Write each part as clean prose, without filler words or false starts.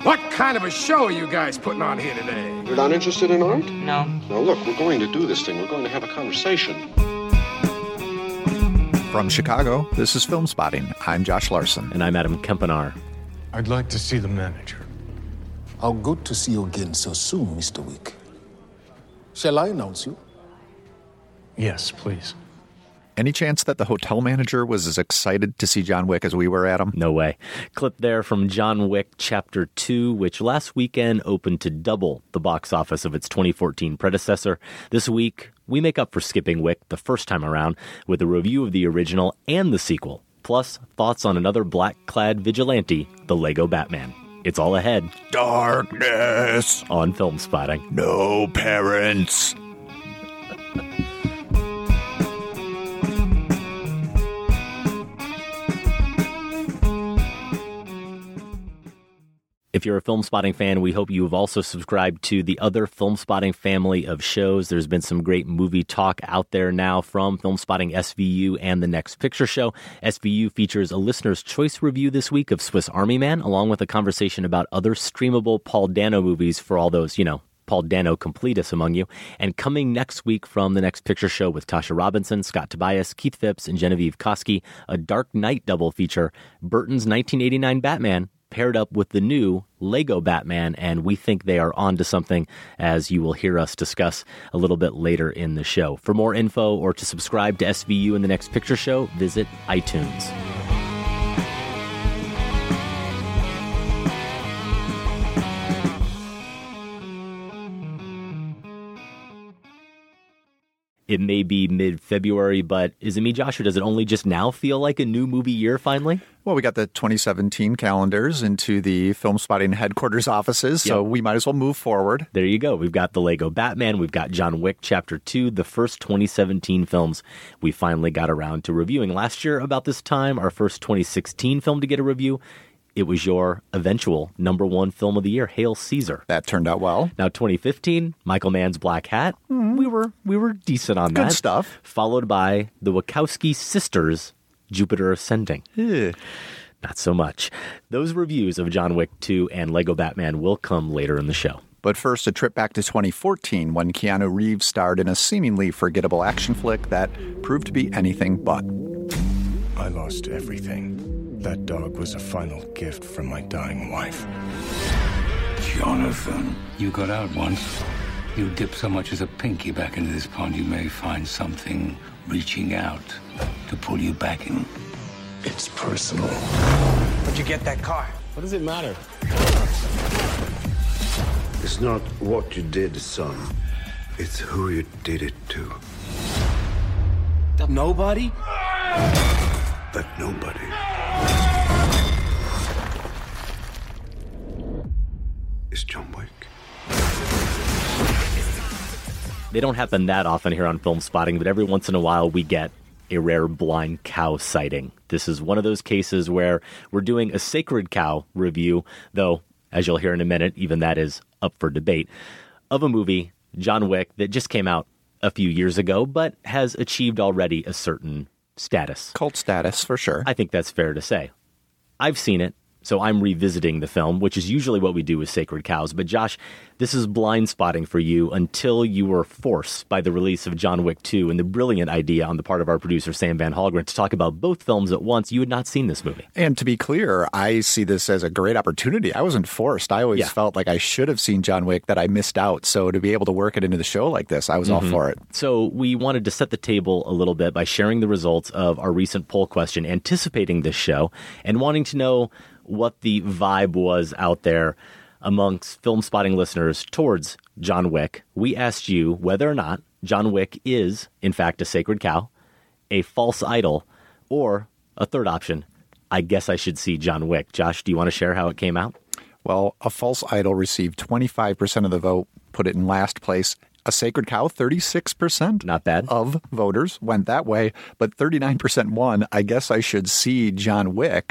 What kind of a show are you guys putting on here today? You're not interested in art? No. Now look, we're going to do this thing. We're going to have a conversation. From Chicago, this is Film Spotting. I'm Josh Larson. And I'm Adam Kempenaar. I'd like to see the manager. How good to see you again so soon, Mr. Wick. Shall I announce you? Yes, please. Any chance that the hotel manager was as excited to see John Wick as we were, Adam? No way. Clip there from John Wick Chapter 2, which last weekend opened to double the box office of its 2014 predecessor. This week, we make up for skipping Wick the first time around with a review of the original and the sequel, plus thoughts on another black-clad vigilante, the Lego Batman. It's all ahead. Darkness. On Film Spotting. No parents. If you're a Film Spotting fan, we hope you have also subscribed to the other Film Spotting family of shows. There's been some great movie talk out there now from Film Spotting SVU and The Next Picture Show. SVU features a listener's choice review this week of Swiss Army Man, along with a conversation about other streamable Paul Dano movies for all those, Paul Dano completists among you. And coming next week from The Next Picture Show with Tasha Robinson, Scott Tobias, Keith Phipps, and Genevieve Koski, a Dark Knight double feature, Burton's 1989 Batman, paired up with the new Lego Batman, and we think they are onto something, as you will hear us discuss a little bit later in the show. For more info or to subscribe to SVU and The Next Picture Show, visit iTunes. It may be mid-February, but is it me, Josh, or does it only just now feel like a new movie year finally? Well, we got the 2017 calendars into the Film Spotting headquarters offices, so we might as well move forward. There you go. We've got the Lego Batman. We've got John Wick Chapter 2, the first 2017 films we finally got around to reviewing. Last year, about this time, our first 2016 film to get a review, it was your eventual number one film of the year, Hail Caesar. That turned out well. Now, 2015, Michael Mann's Black Hat. We were decent on that. Good stuff. Followed by the Wachowski sisters' Jupiter Ascending. Not so much. Those reviews of John Wick 2 and Lego Batman will come later in the show. But first, a trip back to 2014 when Keanu Reeves starred in a seemingly forgettable action flick that proved to be anything but. I lost everything. That dog was a final gift from my dying wife. Jonathan, you got out once. You dip so much as a pinky back into this pond, you may find something reaching out to pull you back in. It's personal. Where'd you get that car? What does it matter? It's not what you did, son. It's who you did it to. Nobody? But nobody. Is John Wick. They don't happen that often here on Film Spotting, but every once in a while we get a rare blind cow sighting. This is one of those cases where we're doing a sacred cow review, though, as you'll hear in a minute, even that is up for debate, of a movie, John Wick, that just came out a few years ago, but has achieved already a certain status. Cult status, for sure. I think that's fair to say. I've seen it, so I'm revisiting the film, which is usually what we do with Sacred Cows. But Josh, this is blind spotting for you until you were forced by the release of John Wick 2 and the brilliant idea on the part of our producer, Sam Van Halgren, to talk about both films at once. You had not seen this movie. And to be clear, I see this as a great opportunity. I wasn't forced. I always felt like I should have seen John Wick, that I missed out. So to be able to work it into the show like this, I was all for it. So we wanted to set the table a little bit by sharing the results of our recent poll question, anticipating this show, and wanting to know what the vibe was out there amongst Film Spotting listeners towards John Wick. We asked you whether or not John Wick is, in fact, a sacred cow, a false idol, or a third option, I guess I should see John Wick. Josh, do you want to share how it came out? Well, a false idol received 25% of the vote, put it in last place. A sacred cow, 36% not bad of voters went that way, but 39% won. I guess I should see John Wick.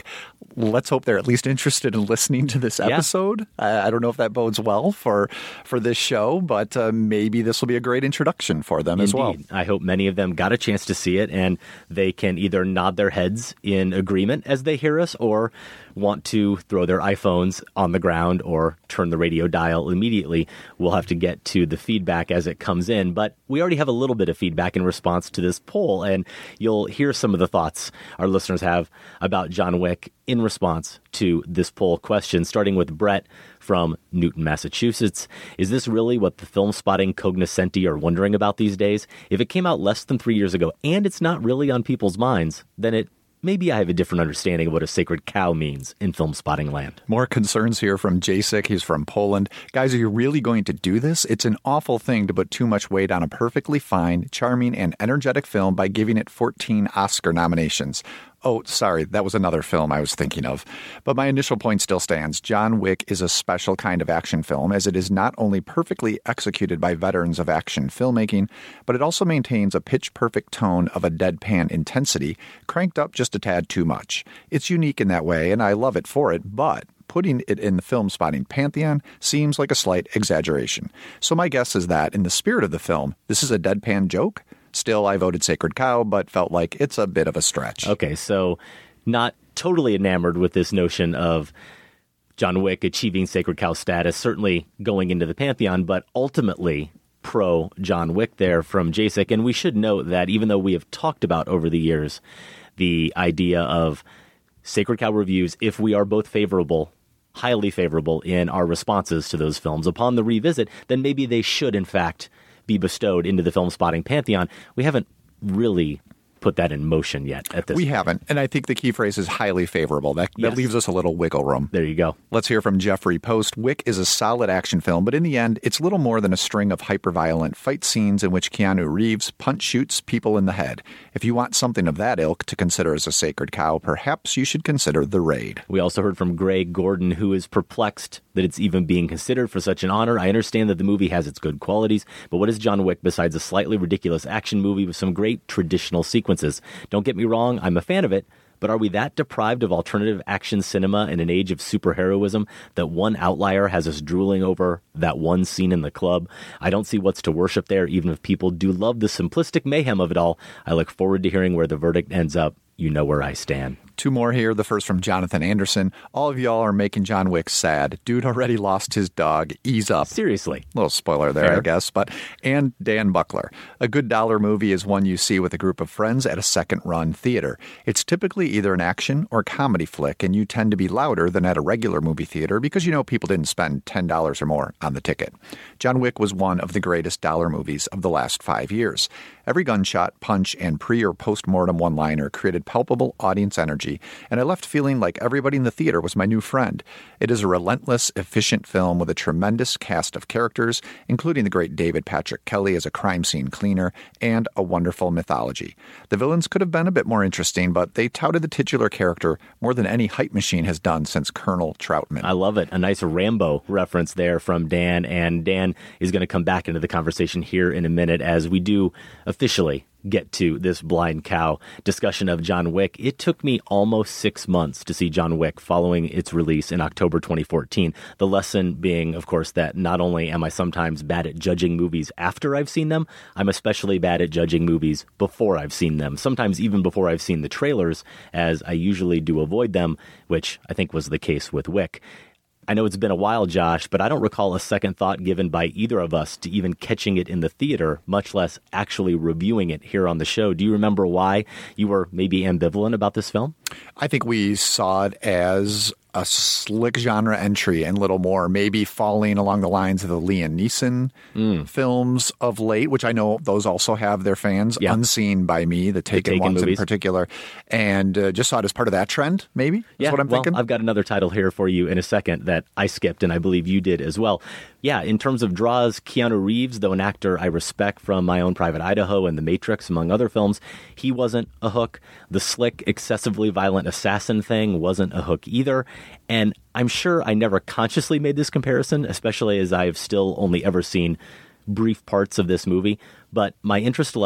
let's hope they're at least interested in listening to this episode. I don't know if that bodes well for this show, but maybe this will be a great introduction for them as well. I hope many of them got a chance to see it, and they can either nod their heads in agreement as they hear us, or want to throw their iPhones on the ground or turn the radio dial immediately. We'll have to get to the feedback as it comes in, but we already have a little bit of feedback in response to this poll, and you'll hear some of the thoughts our listeners have about John Wick in response to this poll question, starting with Brett from Newton, Massachusetts. Is this really what the film spotting cognoscenti are wondering about these days? If it came out less than 3 years ago and it's not really on people's minds, then maybe I have a different understanding of what a sacred cow means in film spotting land. More concerns here from Jacek. He's from Poland. Guys, are you really going to do this? It's an awful thing to put too much weight on a perfectly fine, charming, and energetic film by giving it 14 Oscar nominations. Oh, sorry, that was another film I was thinking of. But my initial point still stands. John Wick is a special kind of action film, as it is not only perfectly executed by veterans of action filmmaking, but it also maintains a pitch-perfect tone of a deadpan intensity, cranked up just a tad too much. It's unique in that way, and I love it for it, but putting it in the film spotting pantheon seems like a slight exaggeration. So my guess is that, in the spirit of the film, this is a deadpan joke. Still, I voted Sacred Cow, but felt like it's a bit of a stretch. Okay, so not totally enamored with this notion of John Wick achieving Sacred Cow status, certainly going into the pantheon, but ultimately pro John Wick there from Jacek. And we should note that even though we have talked about over the years the idea of Sacred Cow reviews, if we are both favorable, highly favorable in our responses to those films upon the revisit, then maybe they should, in fact, be bestowed into the film spotting pantheon. We haven't really put that in motion yet at this point. We haven't. And I think the key phrase is highly favorable. That leaves us a little wiggle room. There you go. Let's hear from Jeffrey Post. Wick is a solid action film, but in the end, it's little more than a string of hyper-violent fight scenes in which Keanu Reeves punch shoots people in the head. If you want something of that ilk to consider as a sacred cow, perhaps you should consider The Raid. We also heard from Greg Gordon, who is perplexed that it's even being considered for such an honor. I understand that the movie has its good qualities, but what is John Wick besides a slightly ridiculous action movie with some great traditional sequences? Don't get me wrong, I'm a fan of it, but are we that deprived of alternative action cinema in an age of superheroism that one outlier has us drooling over that one scene in the club? I don't see what's to worship there, even if people do love the simplistic mayhem of it all. I look forward to hearing where the verdict ends up. You know where I stand. Two more here. The first from Jonathan Anderson. All of y'all are making John Wick sad. Dude already lost his dog. Ease up. Seriously. Little spoiler there, fair, I guess. And Dan Buckler. A good dollar movie is one you see with a group of friends at a second-run theater. It's typically either an action or comedy flick, and you tend to be louder than at a regular movie theater because you know people didn't spend $10 or more on the ticket. John Wick was one of the greatest dollar movies of the last 5 years. Every gunshot, punch, and pre- or post-mortem one-liner created palpable audience energy, and I left feeling like everybody in the theater was my new friend. It is a relentless, efficient film with a tremendous cast of characters, including the great David Patrick Kelly as a crime scene cleaner, and a wonderful mythology. The villains could have been a bit more interesting, but they touted the titular character more than any hype machine has done since Colonel Troutman. I love it. A nice Rambo reference there from Dan, and Dan is going to come back into the conversation here in a minute as we do officially get to this blind cow discussion of John Wick. It took me almost 6 months to see John Wick following its release in October 2014. The lesson being, of course, that not only am I sometimes bad at judging movies after I've seen them, I'm especially bad at judging movies before I've seen them, sometimes even before I've seen the trailers, as I usually do avoid them, which I think was the case with Wick. I know it's been a while, Josh, but I don't recall a second thought given by either of us to even catching it in the theater, much less actually reviewing it here on the show. Do you remember why you were maybe ambivalent about this film? I think we saw it as a slick genre entry and little more, maybe falling along the lines of the Liam Neeson films of late, which I know those also have their fans, Unseen by Me, the Taken ones movies in particular, and just saw it as part of that trend, maybe? That's what I'm thinking. I've got another title here for you in a second that I skipped, and I believe you did as well. Yeah, in terms of draws, Keanu Reeves, though an actor I respect from My Own Private Idaho and The Matrix, among other films, he wasn't a hook. The slick, excessively violent assassin thing wasn't a hook either. And I'm sure I never consciously made this comparison, especially as I've still only ever seen brief parts of this movie. But my interest level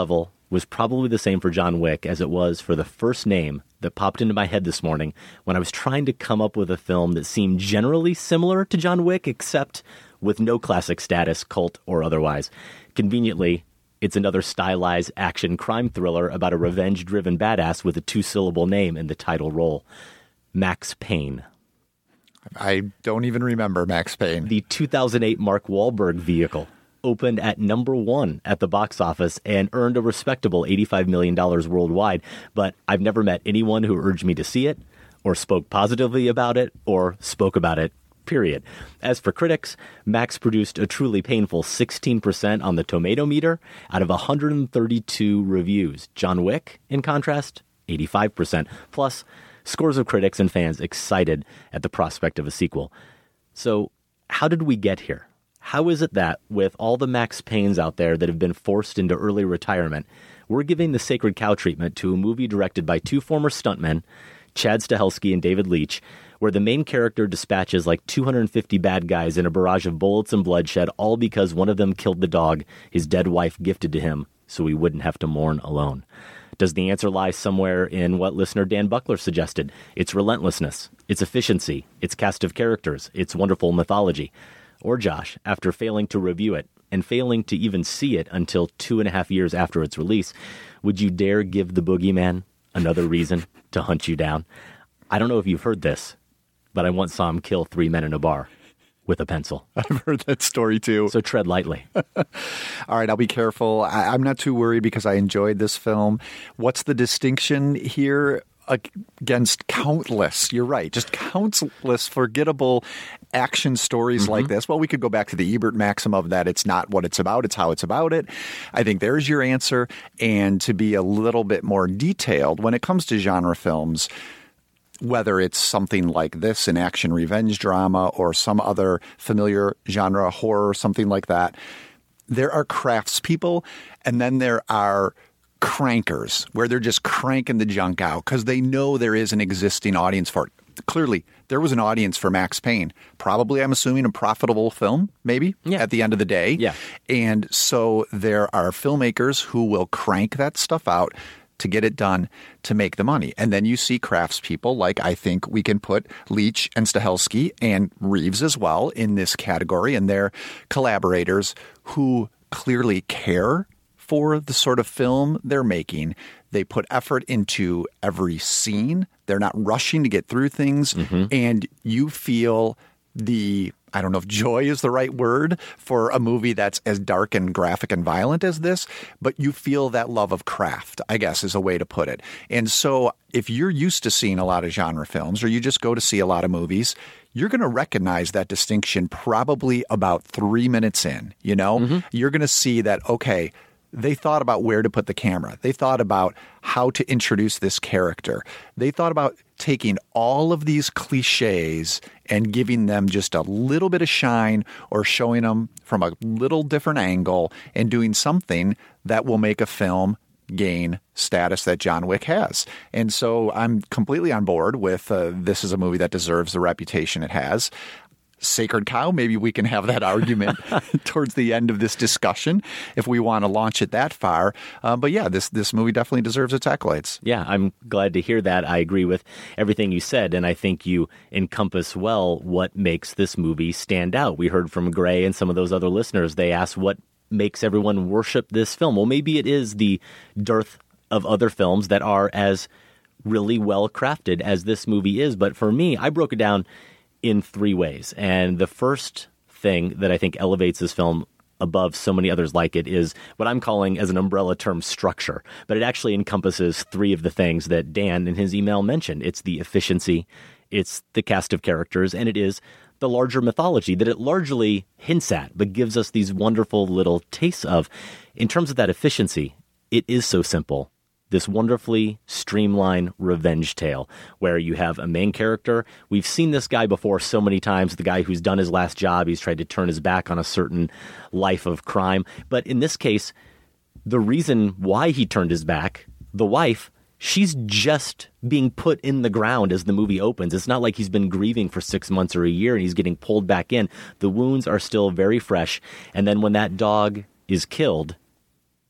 was probably the same for John Wick as it was for the first name that popped into my head this morning when I was trying to come up with a film that seemed generally similar to John Wick, except with no classic status, cult or otherwise. Conveniently, it's another stylized action crime thriller about a revenge-driven badass with a 2-syllable name in the title role. Max Payne. I don't even remember Max Payne. The 2008 Mark Wahlberg vehicle opened at number 1 at the box office and earned a respectable $85 million worldwide. But I've never met anyone who urged me to see it, or spoke positively about it, or spoke about it, period. As for critics, Max produced a truly painful 16% on the tomato meter out of 132 reviews. John Wick, in contrast, 85%. Plus, scores of critics and fans excited at the prospect of a sequel. So, how did we get here? How is it that, with all the Max Paynes out there that have been forced into early retirement, we're giving the sacred cow treatment to a movie directed by 2 former stuntmen, Chad Stahelski and David Leitch, where the main character dispatches like 250 bad guys in a barrage of bullets and bloodshed, all because one of them killed the dog his dead wife gifted to him so he wouldn't have to mourn alone? Does the answer lie somewhere in what listener Dan Buckler suggested? Its relentlessness, its efficiency, its cast of characters, its wonderful mythology. Or Josh, after failing to review it and failing to even see it until 2.5 years after its release, would you dare give the boogeyman another reason to hunt you down? I don't know if you've heard this, but I once saw him kill 3 men in a bar with a pencil. I've heard that story too. So tread lightly. All right, I'll be careful. I'm not too worried because I enjoyed this film. What's the distinction here against countless, you're right, just countless forgettable action stories like this? Well, we could go back to the Ebert maxim of that it's not what it's about, it's how it's about it. I think there's your answer. And to be a little bit more detailed, when it comes to genre films, whether it's something like this, an action revenge drama, or some other familiar genre, horror, something like that, there are craftspeople, and then there are crankers, where they're just cranking the junk out because they know there is an existing audience for it. Clearly, there was an audience for Max Payne. Probably, I'm assuming, a profitable film, maybe, at the end of the day. Yeah. And so there are filmmakers who will crank that stuff out to get it done, to make the money. And then you see craftspeople, like I think we can put Leitch and Stahelski and Reeves as well in this category, and they're collaborators who clearly care for the sort of film they're making. They put effort into every scene. They're not rushing to get through things. And you feel the, I don't know if joy is the right word for a movie that's as dark and graphic and violent as this, but you feel that love of craft, I guess is a way to put it. And so if you're used to seeing a lot of genre films, or you just go to see a lot of movies, you're going to recognize that distinction probably about 3 minutes in, you know? You're going to see that, okay, they thought about where to put the camera. They thought about how to introduce this character. They thought about taking all of these cliches and giving them just a little bit of shine, or showing them from a little different angle and doing something that will make a film gain status that John Wick has. And so I'm completely on board with this is a movie that deserves the reputation it has. Sacred cow, maybe we can have that argument towards the end of this discussion if we want to launch it that far. But yeah, this movie definitely deserves its accolades. Yeah, I'm glad to hear that. I agree with everything you said, and I think you encompass well what makes this movie stand out. We heard from Gray and some of those other listeners. They asked what makes everyone worship this film. Well, maybe it is the dearth of other films that are as really well crafted as this movie is. But for me, I broke it down in 3 ways. And the first thing that I think elevates this film above so many others like it is what I'm calling as an umbrella term structure. But it actually encompasses 3 of the things that Dan in his email mentioned. It's the efficiency, it's the cast of characters, and it is the larger mythology that it largely hints at, but gives us these wonderful little tastes of. In terms of that efficiency, it is so simple. This wonderfully streamlined revenge tale where you have a main character. We've seen this guy before so many times, the guy who's done his last job. He's tried to turn his back on a certain life of crime. But in this case, the reason why he turned his back, the wife, she's just being put in the ground as the movie opens. It's not like he's been grieving for 6 months or a year and he's getting pulled back in. The wounds are still very fresh. And then when that dog is killed,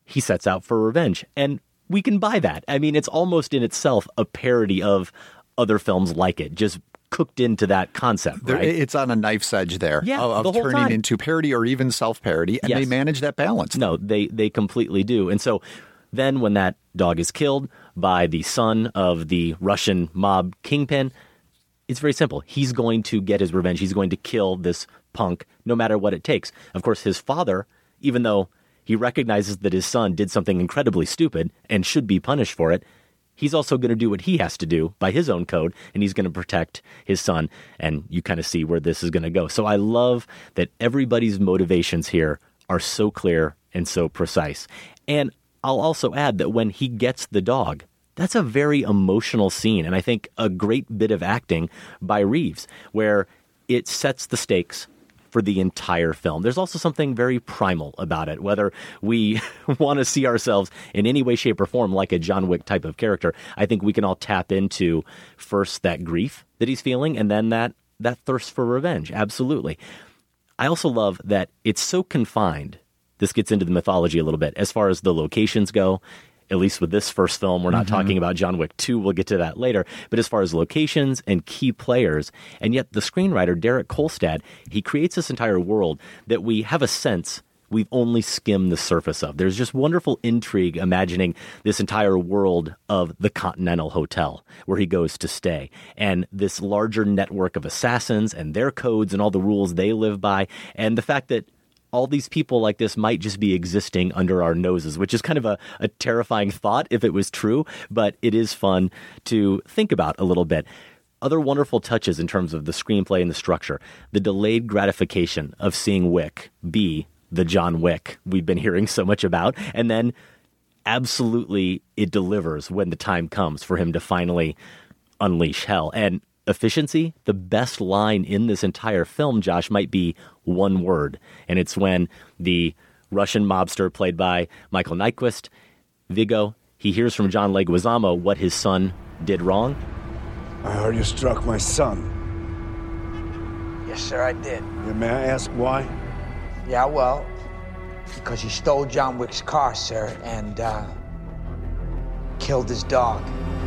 he sets out for revenge. And we can buy that. I mean, it's almost in itself a parody of other films like it, just cooked into that concept, right? It's on a knife's edge there of the whole turning time. into parody or even self-parody, and they manage that balance. No, they completely do. And so then when that dog is killed by the son of the Russian mob kingpin, it's very simple. He's going to get his revenge. He's going to kill this punk no matter what it takes. Of course, his father, even though he recognizes that his son did something incredibly stupid and should be punished for it, he's also going to do what he has to do by his own code, and he's going to protect his son. And you kind of see where this is going to go. So I love that everybody's motivations here are so clear and so precise. And I'll also add that when he gets the dog, that's a very emotional scene, and I think a great bit of acting by Reeves, where it sets the stakes for the entire film. There's also something very primal about it, whether we want to see ourselves in any way, shape, or form like a John Wick type of character. I think we can all tap into first that grief that he's feeling, and then that thirst for revenge. Absolutely. I also love that it's so confined. This gets into the mythology a little bit as far as the locations go. At least with this first film, we're not talking about John Wick 2. We'll get to that later. But as far as locations and key players, and yet the screenwriter, Derek Kolstad, he creates this entire world that we have a sense we've only skimmed the surface of. There's just wonderful intrigue imagining this entire world of the Continental Hotel where he goes to stay, and this larger network of assassins and their codes and all the rules they live by, and the fact that all these people like this might just be existing under our noses, which is kind of a terrifying thought if it was true, but it is fun to think about a little bit. Other wonderful touches in terms of the screenplay and the structure, the delayed gratification of seeing Wick be the John Wick we've been hearing so much about, and then absolutely it delivers when the time comes for him to finally unleash hell. And efficiency, the best line in this entire film, Josh, might be one word. And it's when the Russian mobster played by Michael Nyqvist, Viggo, he hears from John Leguizamo what his son did wrong. I heard you struck my son. Yes, sir, I did. Yeah, may I ask why? Yeah, well, because he stole John Wick's car, sir, and killed his dog.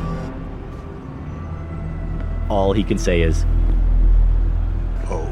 All he can say is, Oh.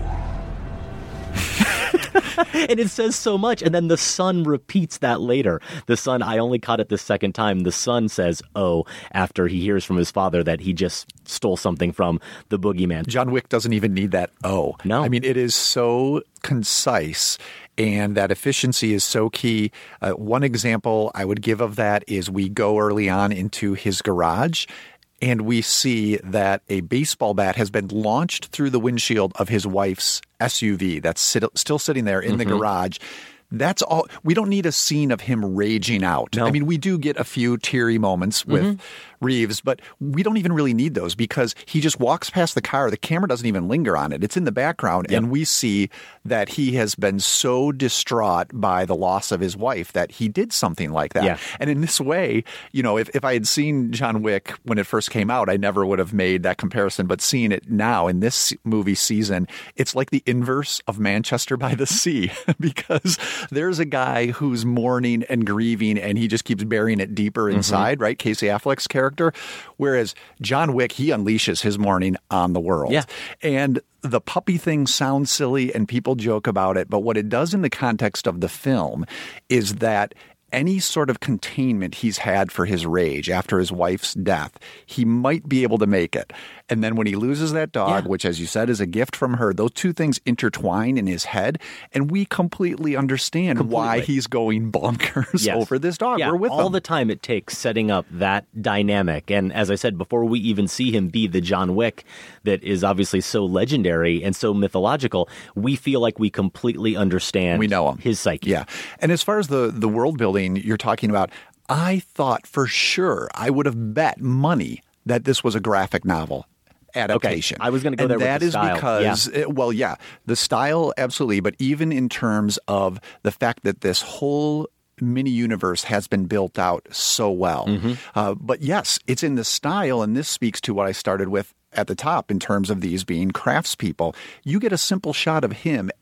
and it says so much. And then the son repeats that later. The son, I only caught it the second time. The son says, oh, after he hears from his father that he just stole something from the boogeyman. John Wick doesn't even need that oh. No. I mean, it is so concise, and that efficiency is so key. One example I would give of that is we go early on into his garage, and we see that a baseball bat has been launched through the windshield of his wife's SUV that's still sitting there in the garage. That's all. We don't need a scene of him raging out. No. I mean, we do get a few teary moments with Reeves, but we don't even really need those because he just walks past the car. The camera doesn't even linger on it. It's in the background, and we see that he has been so distraught by the loss of his wife that he did something like that. Yeah. And in this way, you know, if I had seen John Wick when it first came out, I never would have made that comparison. But seeing it now in this movie season, it's like the inverse of Manchester by the Sea because there's a guy who's mourning and grieving, and he just keeps burying it deeper inside, right? Casey Affleck's character. Whereas John Wick, he unleashes his mourning on the world. Yeah. And the puppy thing sounds silly and people joke about it, but what it does in the context of the film is that any sort of containment he's had for his rage after his wife's death, he might be able to make it. And then when he loses that dog, which, as you said, is a gift from her, those two things intertwine in his head, and we completely understand why he's going bonkers over this dog. Yeah, we're with all him. the time it takes setting up that dynamic. And as I said, before we even see him be the John Wick that is obviously so legendary and so mythological, we feel like we completely understand his psyche. Yeah. And as far as the world building you're talking about, I thought for sure, I would have bet money that this was a graphic novel adaptation. Okay. I was going to go there with the style. That is because, the style, absolutely. But even in terms of the fact that this whole mini universe has been built out so well. But yes, it's in the style. And this speaks to what I started with at the top in terms of these being craftspeople. You get a simple shot of him at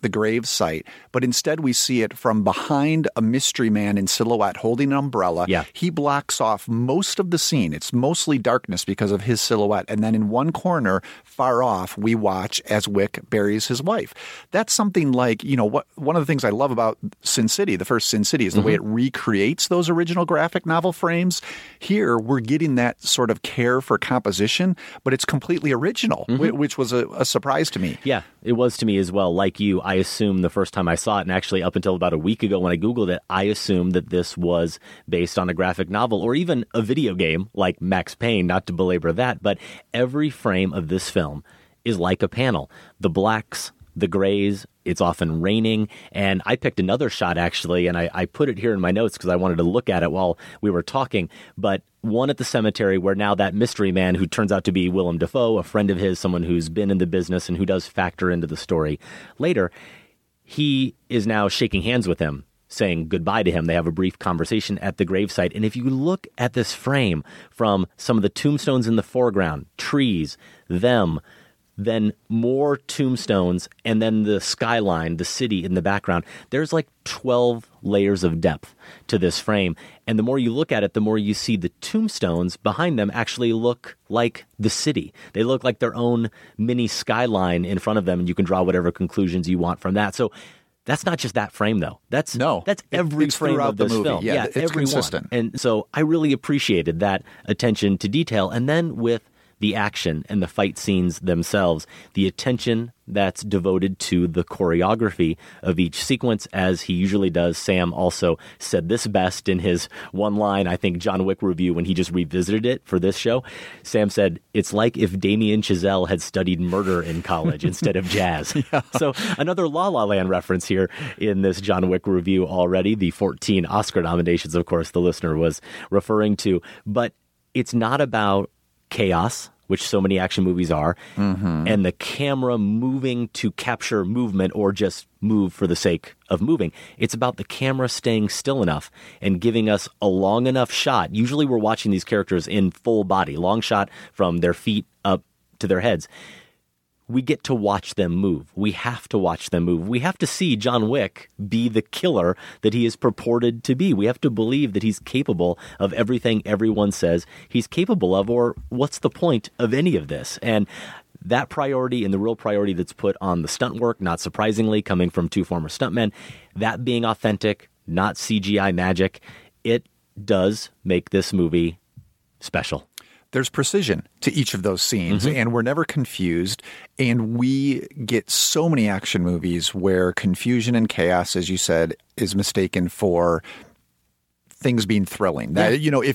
the grave site, but instead we see it from behind a mystery man in silhouette holding an umbrella. Yeah. He blocks off most of the scene. It's mostly darkness because of his silhouette. And then in one corner, far off, we watch as Wick buries his wife. That's something like, one of the things I love about Sin City, the first Sin City, is the way it recreates those original graphic novel frames. Here, we're getting that sort of care for composition, but it's completely original, which was a surprise to me. Yeah, it was to me as well. Like you, I assumed the first time I saw it, and actually up until about a week ago when I Googled it, I assumed that this was based on a graphic novel or even a video game like Max Payne, not to belabor that, but every frame of this film is like a panel. The blacks, the grays, it's often raining, and I picked another shot actually, and I put it here in my notes because I wanted to look at it while we were talking, but one at the cemetery where now that mystery man, who turns out to be Willem Dafoe, a friend of his, someone who's been in the business and who does factor into the story later, he is now shaking hands with him, saying goodbye to him. They have a brief conversation at the gravesite. And if you look at this frame from some of the tombstones in the foreground, trees, them, then more tombstones, and then the skyline, the city in the background, there's like 12 layers of depth to this frame. And the more you look at it, the more you see the tombstones behind them actually look like the city. They look like their own mini skyline in front of them, and you can draw whatever conclusions you want from that. So that's not just that frame, though. That's every frame of this film. Yeah, it's consistent. And so I really appreciated that attention to detail. And then with the action and the fight scenes themselves, the attention that's devoted to the choreography of each sequence, as he usually does. Sam also said this best in his one line, I think, John Wick review when he just revisited it for this show. Sam said, it's like if Damien Chazelle had studied murder in college instead of jazz. Yeah. So another La La Land reference here in this John Wick review already. The 14 Oscar nominations, of course, the listener was referring to. But it's not about chaos, which so many action movies are, and the camera moving to capture movement or just move for the sake of moving. It's about the camera staying still enough and giving us a long enough shot. Usually we're watching these characters in full body, long shot from their feet up to their heads. We get to watch them move. We have to watch them move. We have to see John Wick be the killer that he is purported to be. We have to believe that he's capable of everything everyone says he's capable of, or what's the point of any of this? And that priority and the real priority that's put on the stunt work, not surprisingly, coming from two former stuntmen, that being authentic, not CGI magic, it does make this movie special. There's precision to each of those scenes, and we're never confused. And we get so many action movies where confusion and chaos, as you said, is mistaken for things being thrilling. That,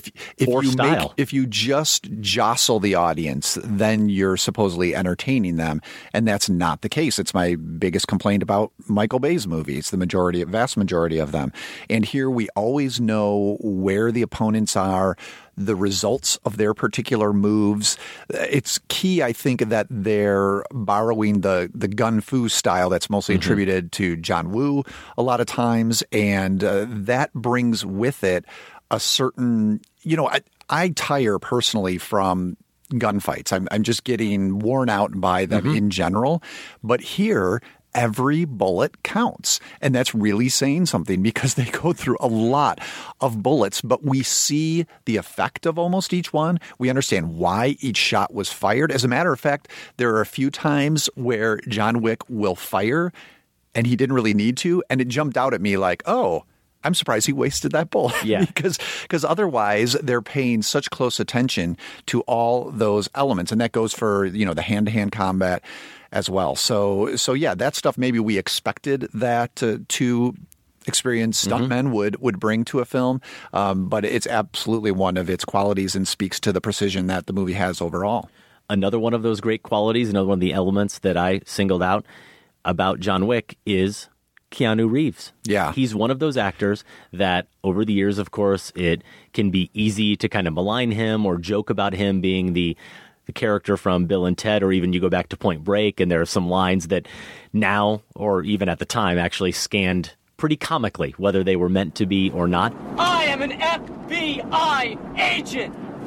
if you just jostle the audience, then you're supposedly entertaining them, and that's not the case. It's my biggest complaint about Michael Bay's movies, vast majority of them. And here we always know where the opponents are, the results of their particular moves. It's key, I think, that they're borrowing the gun fu style that's mostly attributed to John Woo a lot of times, and that brings with it a certain, I tire personally from gunfights. I'm just getting worn out by them in general. But here, every bullet counts. And that's really saying something because they go through a lot of bullets, but we see the effect of almost each one. We understand why each shot was fired. As a matter of fact, there are a few times where John Wick will fire and he didn't really need to. And it jumped out at me like, oh, I'm surprised he wasted that bullet. Yeah. because otherwise they're paying such close attention to all those elements. And that goes for, the hand-to-hand combat as well. So yeah, that stuff maybe we expected that to experienced stuntmen would bring to a film, but it's absolutely one of its qualities and speaks to the precision that the movie has overall. Another one of those great qualities, another one of the elements that I singled out about John Wick is Keanu Reeves. Yeah. He's one of those actors that over the years, of course, it can be easy to kind of malign him or joke about him being the character from Bill and Ted, or even you go back to Point Break, and there are some lines that now, or even at the time, actually scanned pretty comically, whether they were meant to be or not. I am an FBI agent!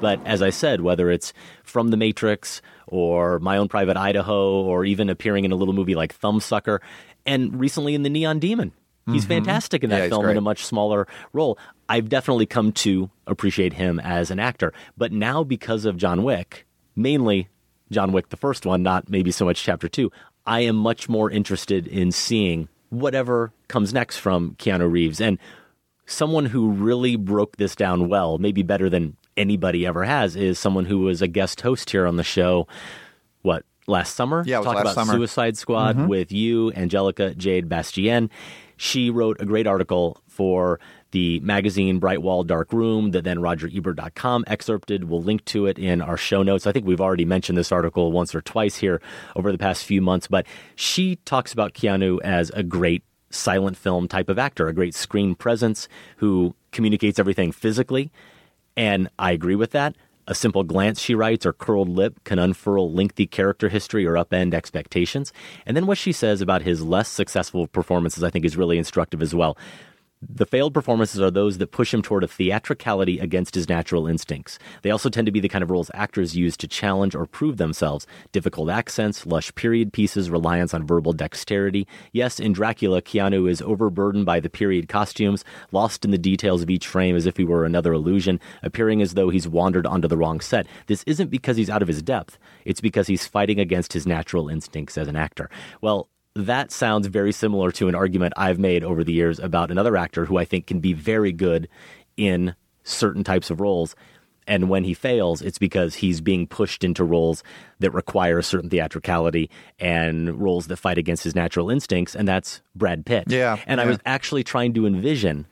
But as I said, whether it's from The Matrix or My Own Private Idaho or even appearing in a little movie like Thumbsucker and recently in The Neon Demon, he's fantastic in that film in a much smaller role. I've definitely come to appreciate him as an actor. But now because of John Wick, mainly John Wick, the first one, not maybe so much Chapter 2, I am much more interested in seeing whatever comes next from Keanu Reeves. And someone who really broke this down well, maybe better than anybody ever has, is someone who was a guest host here on the show, last summer? Yeah, it was Talk last about summer. Suicide Squad with you, Angelica Jade Bastien. She wrote a great article for the magazine Bright Wall Dark Room that then RogerEbert.com excerpted. We'll link to it in our show notes. I think we've already mentioned this article once or twice here over the past few months, but she talks about Keanu as a great silent film type of actor, a great screen presence who communicates everything physically. And I agree with that. A simple glance, she writes, or curled lip can unfurl lengthy character history or upend expectations. And then what she says about his less successful performances, I think, is really instructive as well. The failed performances are those that push him toward a theatricality against his natural instincts. They also tend to be the kind of roles actors use to challenge or prove themselves. Difficult accents, lush period pieces, reliance on verbal dexterity. Yes, in Dracula, Keanu is overburdened by the period costumes, lost in the details of each frame as if he were another illusion, appearing as though he's wandered onto the wrong set. This isn't because he's out of his depth. It's because he's fighting against his natural instincts as an actor. Well, that sounds very similar to an argument I've made over the years about another actor who I think can be very good in certain types of roles. And when he fails, it's because he's being pushed into roles that require a certain theatricality and roles that fight against his natural instincts. And that's Brad Pitt. And I was actually trying to envision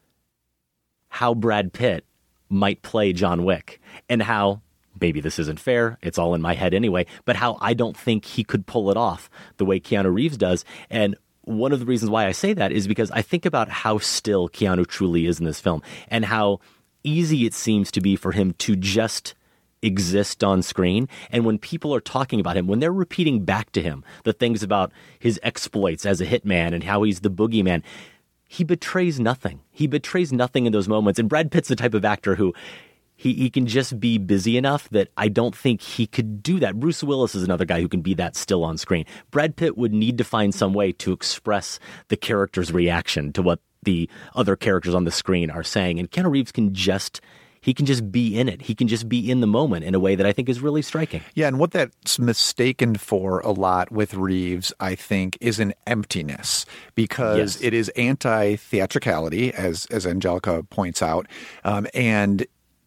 how Brad Pitt might play John Wick and how, maybe this isn't fair, it's all in my head anyway, but how I don't think he could pull it off the way Keanu Reeves does. And one of the reasons why I say that is because I think about how still Keanu truly is in this film and how easy it seems to be for him to just exist on screen. And when people are talking about him, when they're repeating back to him the things about his exploits as a hitman and how he's the boogeyman, he betrays nothing. He betrays nothing in those moments. And Brad Pitt's the type of actor who He can just be busy enough that I don't think he could do that. Bruce Willis is another guy who can be that still on screen. Brad Pitt would need to find some way to express the character's reaction to what the other characters on the screen are saying. And Keanu Reeves can just be in it. He can just be in the moment in a way that I think is really striking. Yeah, and what that's mistaken for a lot with Reeves, I think, is an emptiness because it is anti-theatricality, as Angelica points out, and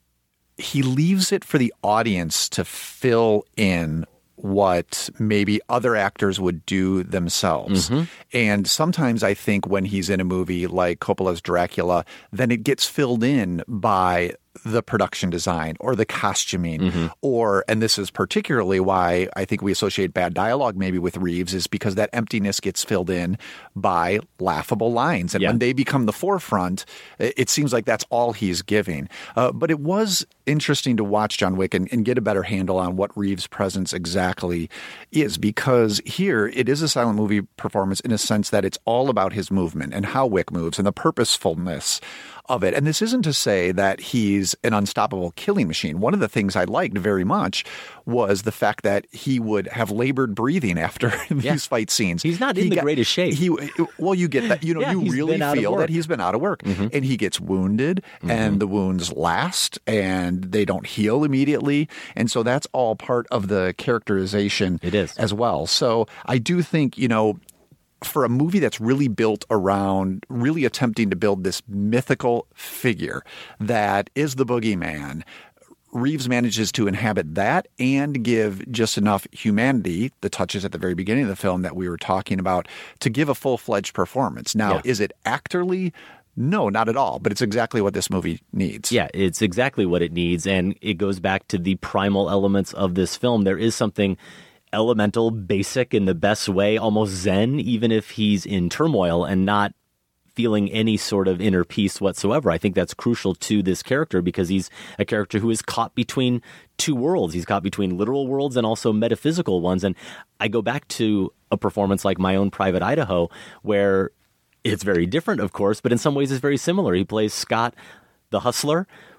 he leaves it for the audience to fill in what maybe other actors would do themselves. And sometimes I think when he's in a movie like Coppola's Dracula, then it gets filled in by the production design or the costuming or, and this is particularly why I think we associate bad dialogue maybe with Reeves, is because that emptiness gets filled in by laughable lines. And when they become the forefront, it seems like that's all he's giving. But it was interesting to watch John Wick and get a better handle on what Reeves' presence exactly is, because here it is a silent movie performance in a sense that it's all about his movement and how Wick moves and the purposefulness of it. And this isn't to say that he's an unstoppable killing machine. One of the things I liked very much was the fact that he would have labored breathing after these fight scenes. He's not in the greatest shape. Well, you get that. You really feel that he's been out of work. And he gets wounded and the wounds last and they don't heal immediately. And so that's all part of the characterization as well. So I do think, for a movie that's really built around really attempting to build this mythical figure that is the boogeyman, Reeves manages to inhabit that and give just enough humanity, the touches at the very beginning of the film that we were talking about, to give a full-fledged performance. Now, is it actorly? No, not at all. But it's exactly what this movie needs. Yeah, it's exactly what it needs. And it goes back to the primal elements of this film. There is something elemental, basic in the best way, almost zen, even if he's in turmoil and not feeling any sort of inner peace whatsoever. I think that's crucial to this character because he's a character who is caught between two worlds. He's caught between literal worlds and also metaphysical ones. And I go back to a performance like My Own Private Idaho, where it's very different, of course, but in some ways it's very similar. He plays Scott, the hustler,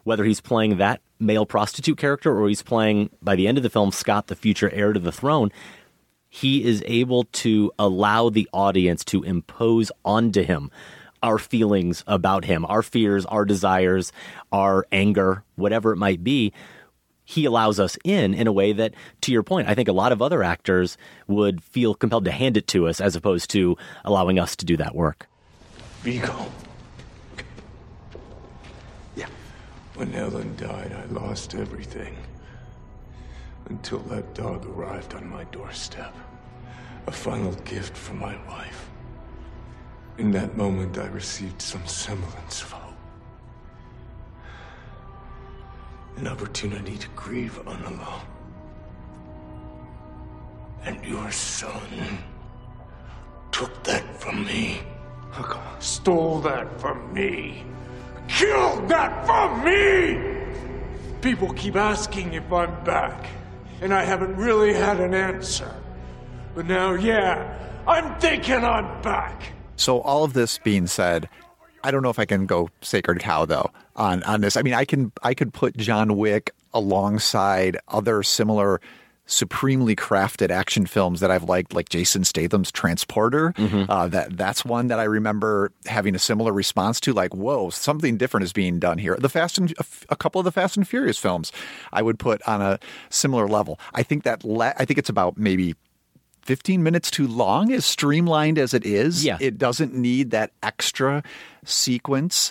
whether he's playing that male prostitute character or he's playing, by the end of the film, Scott, the future heir to the throne, he is able to allow the audience to impose onto him our feelings about him, our fears, our desires, our anger, whatever it might be. He allows us in a way that, to your point, I think a lot of other actors would feel compelled to hand it to us as opposed to allowing us to do that work. Vigo. Yeah. When Ellen died, I lost everything. Until that dog arrived on my doorstep. A final gift from my wife. In that moment, I received some semblance of hope. An opportunity to grieve unalone. And your son took that from me. Stole that from me. Killed that from me! People keep asking if I'm back, and I haven't really had an answer. But now, yeah, I'm thinking I'm back. So all of this being said, I don't know if I can go Sacred Cow, though, on this. I mean, I could put John Wick alongside other similar supremely crafted action films that I've liked, like Jason Statham's Transporter. Mm-hmm. That's one that I remember having a similar response to, like, whoa, something different is being done here. A couple of the Fast and Furious films I would put on a similar level. I think it's about maybe 15 minutes too long, as streamlined as it is. Yeah. It doesn't need that extra sequence.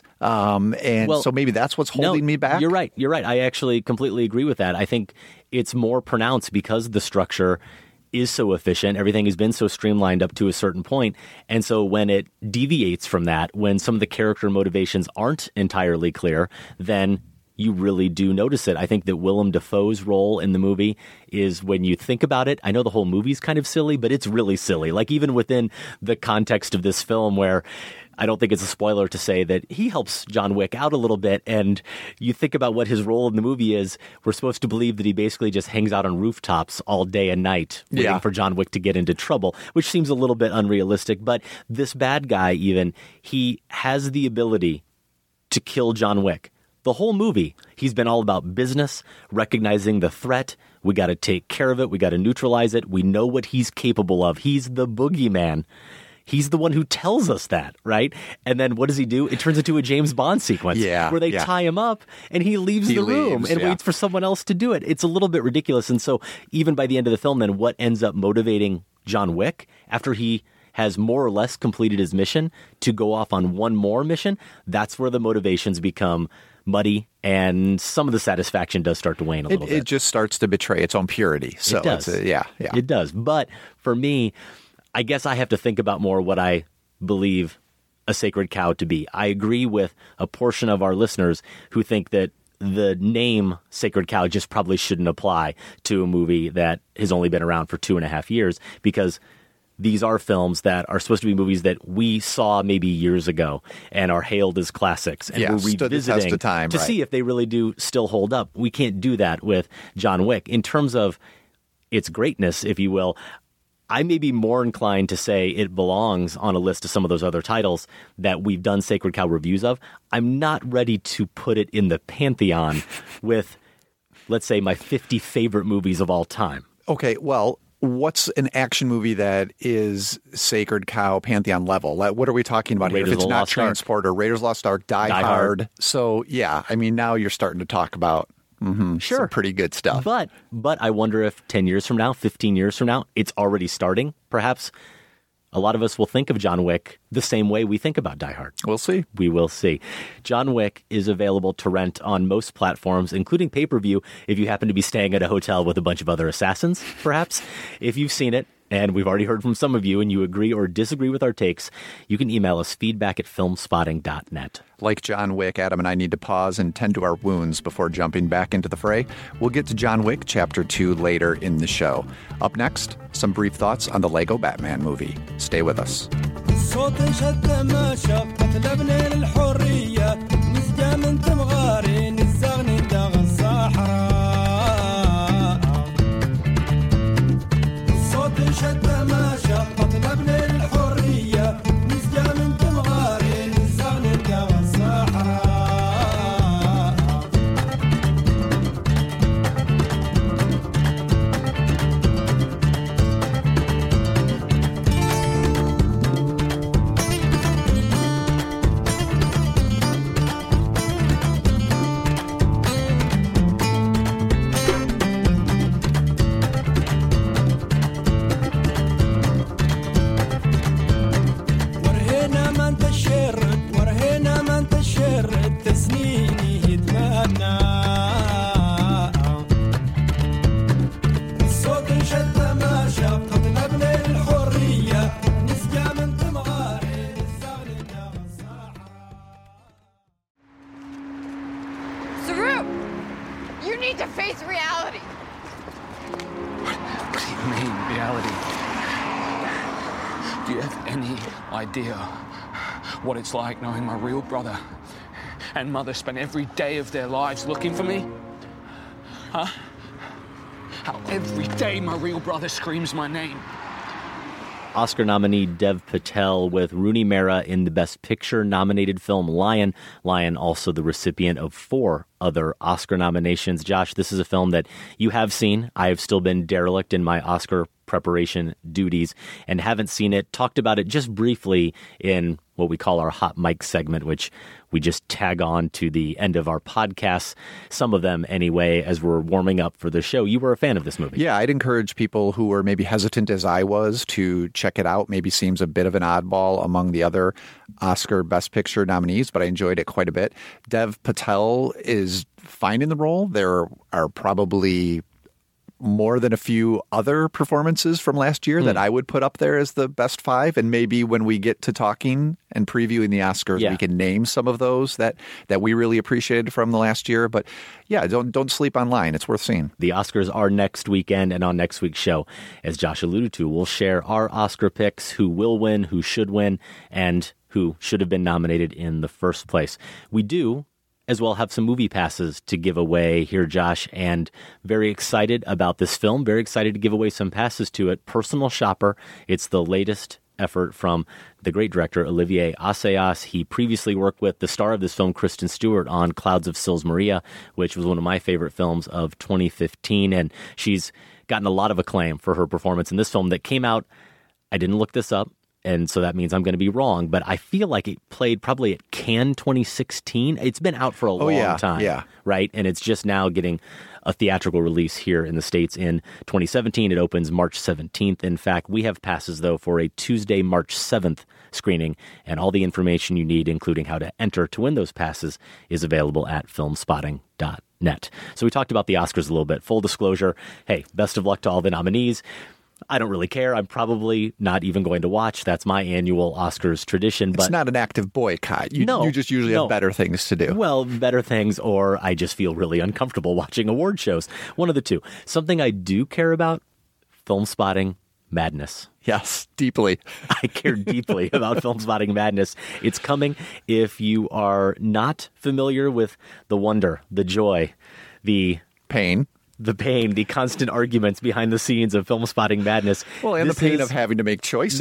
So maybe that's what's holding me back. You're right. I actually completely agree with that. I think it's more pronounced because the structure is so efficient. Everything has been so streamlined up to a certain point. And so when it deviates from that, when some of the character motivations aren't entirely clear, then you really do notice it. I think that Willem Dafoe's role in the movie is, when you think about it, I know the whole movie's kind of silly, but it's really silly. Like, even within the context of this film, where I don't think it's a spoiler to say that he helps John Wick out a little bit, and you think about what his role in the movie is, we're supposed to believe that he basically just hangs out on rooftops all day and night waiting for John Wick to get into trouble, which seems a little bit unrealistic. But this bad guy, even, he has the ability to kill John Wick. The whole movie, he's been all about business, recognizing the threat. We got to take care of it. We got to neutralize it. We know what he's capable of. He's the boogeyman. He's the one who tells us that, right? And then what does he do? It turns into a James Bond sequence where they tie him up and he leaves the room and waits for someone else to do it. It's a little bit ridiculous. And so even by the end of the film, then what ends up motivating John Wick after he has more or less completed his mission to go off on one more mission, that's where the motivations become muddy, and some of the satisfaction does start to wane a little bit. It just starts to betray its own purity. So it does. It does. But for me, I guess I have to think about more what I believe a sacred cow to be. I agree with a portion of our listeners who think that the name Sacred Cow just probably shouldn't apply to a movie that has only been around for 2.5 years, because these are films that are supposed to be movies that we saw maybe years ago and are hailed as classics, and we're revisiting to see if they really do still hold up. We can't do that with John Wick. In terms of its greatness, if you will, I may be more inclined to say it belongs on a list of some of those other titles that we've done Sacred Cow reviews of. I'm not ready to put it in the pantheon with, let's say, my 50 favorite movies of all time. Okay, well, what's an action movie that is Sacred Cow Pantheon level? What are we talking about here? If it's not Transporter, Raiders of the Lost Ark, Die Hard. So, yeah, I mean, now you're starting to talk about some pretty good stuff. But I wonder if 10 years from now, 15 years from now, it's already starting. Perhaps a lot of us will think of John Wick the same way we think about Die Hard. We'll see. We will see. John Wick is available to rent on most platforms, including pay-per-view, if you happen to be staying at a hotel with a bunch of other assassins, perhaps. If you've seen it, and we've already heard from some of you, and you agree or disagree with our takes, you can email us feedback@filmspotting.net. Like John Wick, Adam and I need to pause and tend to our wounds before jumping back into the fray. We'll get to John Wick Chapter 2 later in the show. Up next, some brief thoughts on the Lego Batman movie. Stay with us. reality. Do you have any idea what it's like knowing my real brother and mother spent every day of their lives looking for me? Huh? How every day my real brother screams my name. Oscar nominee Dev Patel with Rooney Mara in the Best Picture-nominated film Lion. Lion also the recipient of 4 other Oscar nominations. Josh, this is a film that you have seen. I have still been derelict in my Oscar preparation duties and haven't seen it. Talked about it just briefly in what we call our Hot Mic segment, which we just tag on to the end of our podcasts, some of them anyway, as we're warming up for the show. You were a fan of this movie. Yeah, I'd encourage people who were maybe hesitant as I was to check it out. Maybe seems a bit of an oddball among the other Oscar Best Picture nominees, but I enjoyed it quite a bit. Dev Patel is fine in the role. There are probably more than a few other performances from last year that I would put up there as the best 5. And maybe when we get to talking and previewing the Oscars, we can name some of those that we really appreciated from the last year. But yeah, don't sleep on Lion. It's worth seeing. The Oscars are next weekend, and on next week's show, as Josh alluded to, we'll share our Oscar picks, who will win, who should win, and who should have been nominated in the first place. We do as well have some movie passes to give away here, Josh, and very excited about this film. Very excited to give away some passes to it. Personal Shopper. It's the latest effort from the great director Olivier Assayas. He previously worked with the star of this film, Kristen Stewart, on Clouds of Sils Maria, which was one of my favorite films of 2015, and she's gotten a lot of acclaim for her performance in this film that came out, I didn't look this up, and so that means I'm going to be wrong, but I feel like it played probably at Cannes 2016. It's been out for a long time, right? And it's just now getting a theatrical release here in the States in 2017. It opens March 17th. In fact, we have passes, though, for a Tuesday, March 7th screening, and all the information you need, including how to enter to win those passes, is available at filmspotting.net. So we talked about the Oscars a little bit. Full disclosure, hey, best of luck to all the nominees. I don't really care. I'm probably not even going to watch. That's my annual Oscars tradition. But it's not an active boycott. You just usually have better things to do. Well, better things, or I just feel really uncomfortable watching award shows. One of the two. Something I do care about, Film Spotting Madness. Yes, deeply. I care deeply about Film Spotting Madness. It's coming. If you are not familiar with the wonder, the joy, the pain, the constant arguments behind the scenes of Film Spotting Madness. Well, and the pain of having to make choices.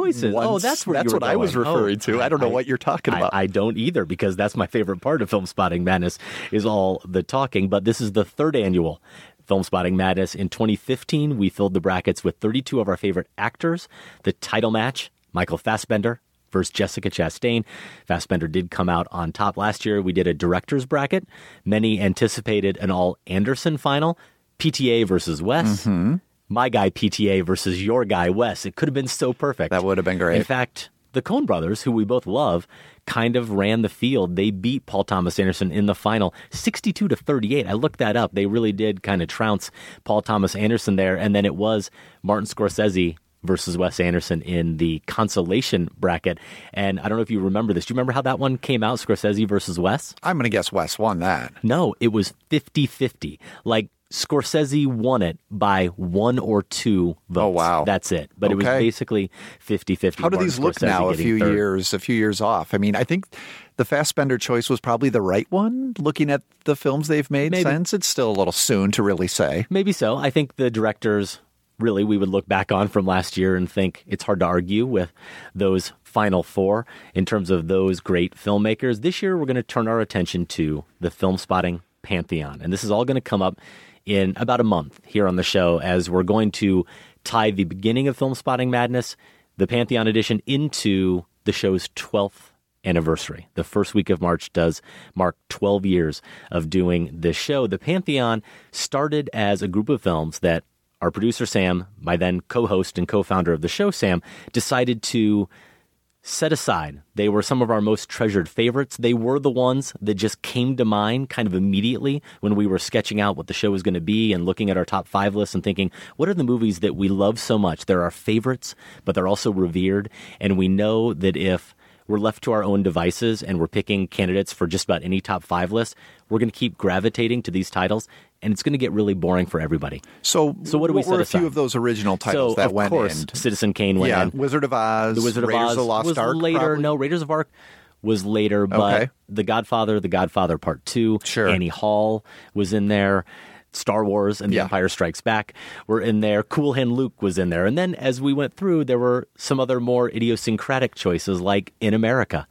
That's what I was referring to. I don't know what you're talking about. I don't either, because that's my favorite part of Film Spotting Madness is all the talking. But this is the 3rd annual Film Spotting Madness. In 2015, we filled the brackets with 32 of our favorite actors. The title match, Michael Fassbender versus Jessica Chastain. Fassbender did come out on top last year. We did a director's bracket. Many anticipated an all Anderson final. PTA versus Wes. My guy PTA versus your guy Wes. It could have been so perfect. That would have been great. In fact, the Coen brothers, who we both love, kind of ran the field. They beat Paul Thomas Anderson in the final 62-38. I looked that up. They really did kind of trounce Paul Thomas Anderson there. And then it was Martin Scorsese versus Wes Anderson in the consolation bracket. And I don't know if you remember this. Do you remember how that one came out, Scorsese versus Wes? I'm going to guess Wes won that. No, it was 50-50. Like, Scorsese won it by 1 or 2 votes. Oh, wow. That's it. But it was basically 50-50. How do these look now, a few years off? I mean, I think the Fassbender choice was probably the right one, looking at the films they've made since. It's still a little soon to really say. Maybe so. I think the directors, really, we would look back on from last year and think it's hard to argue with those final 4 in terms of those great filmmakers. This year, we're going to turn our attention to the Film Spotting Pantheon. And this is all going to come up in about a month here on the show, as we're going to tie the beginning of Film Spotting Madness, the Pantheon edition, into the show's 12th anniversary. The first week of March does mark 12 years of doing this show. The Pantheon started as a group of films that our producer Sam, my then co-host and co-founder of the show Sam, decided to set aside. They were some of our most treasured favorites. They were the ones that just came to mind kind of immediately when we were sketching out what the show was going to be and looking at our top 5 lists and thinking, what are the movies that we love so much? They're our favorites, but they're also revered. And we know that if we're left to our own devices and we're picking candidates for just about any top 5 list, we're going to keep gravitating to these titles, and it's going to get really boring for everybody. So what do we set were a aside? few of those original titles that went in? Of course, Citizen Kane went in. Wizard of Oz, The Wizard of Raiders Oz of the Lost was Ark, later. probably? No, Raiders of Ark was later, but Okay. The Godfather Part 2, Sure. Annie Hall was in there. Star Wars and The Empire Strikes Back were in there. Cool Hand Luke was in there. And then as we went through, there were some other more idiosyncratic choices like In America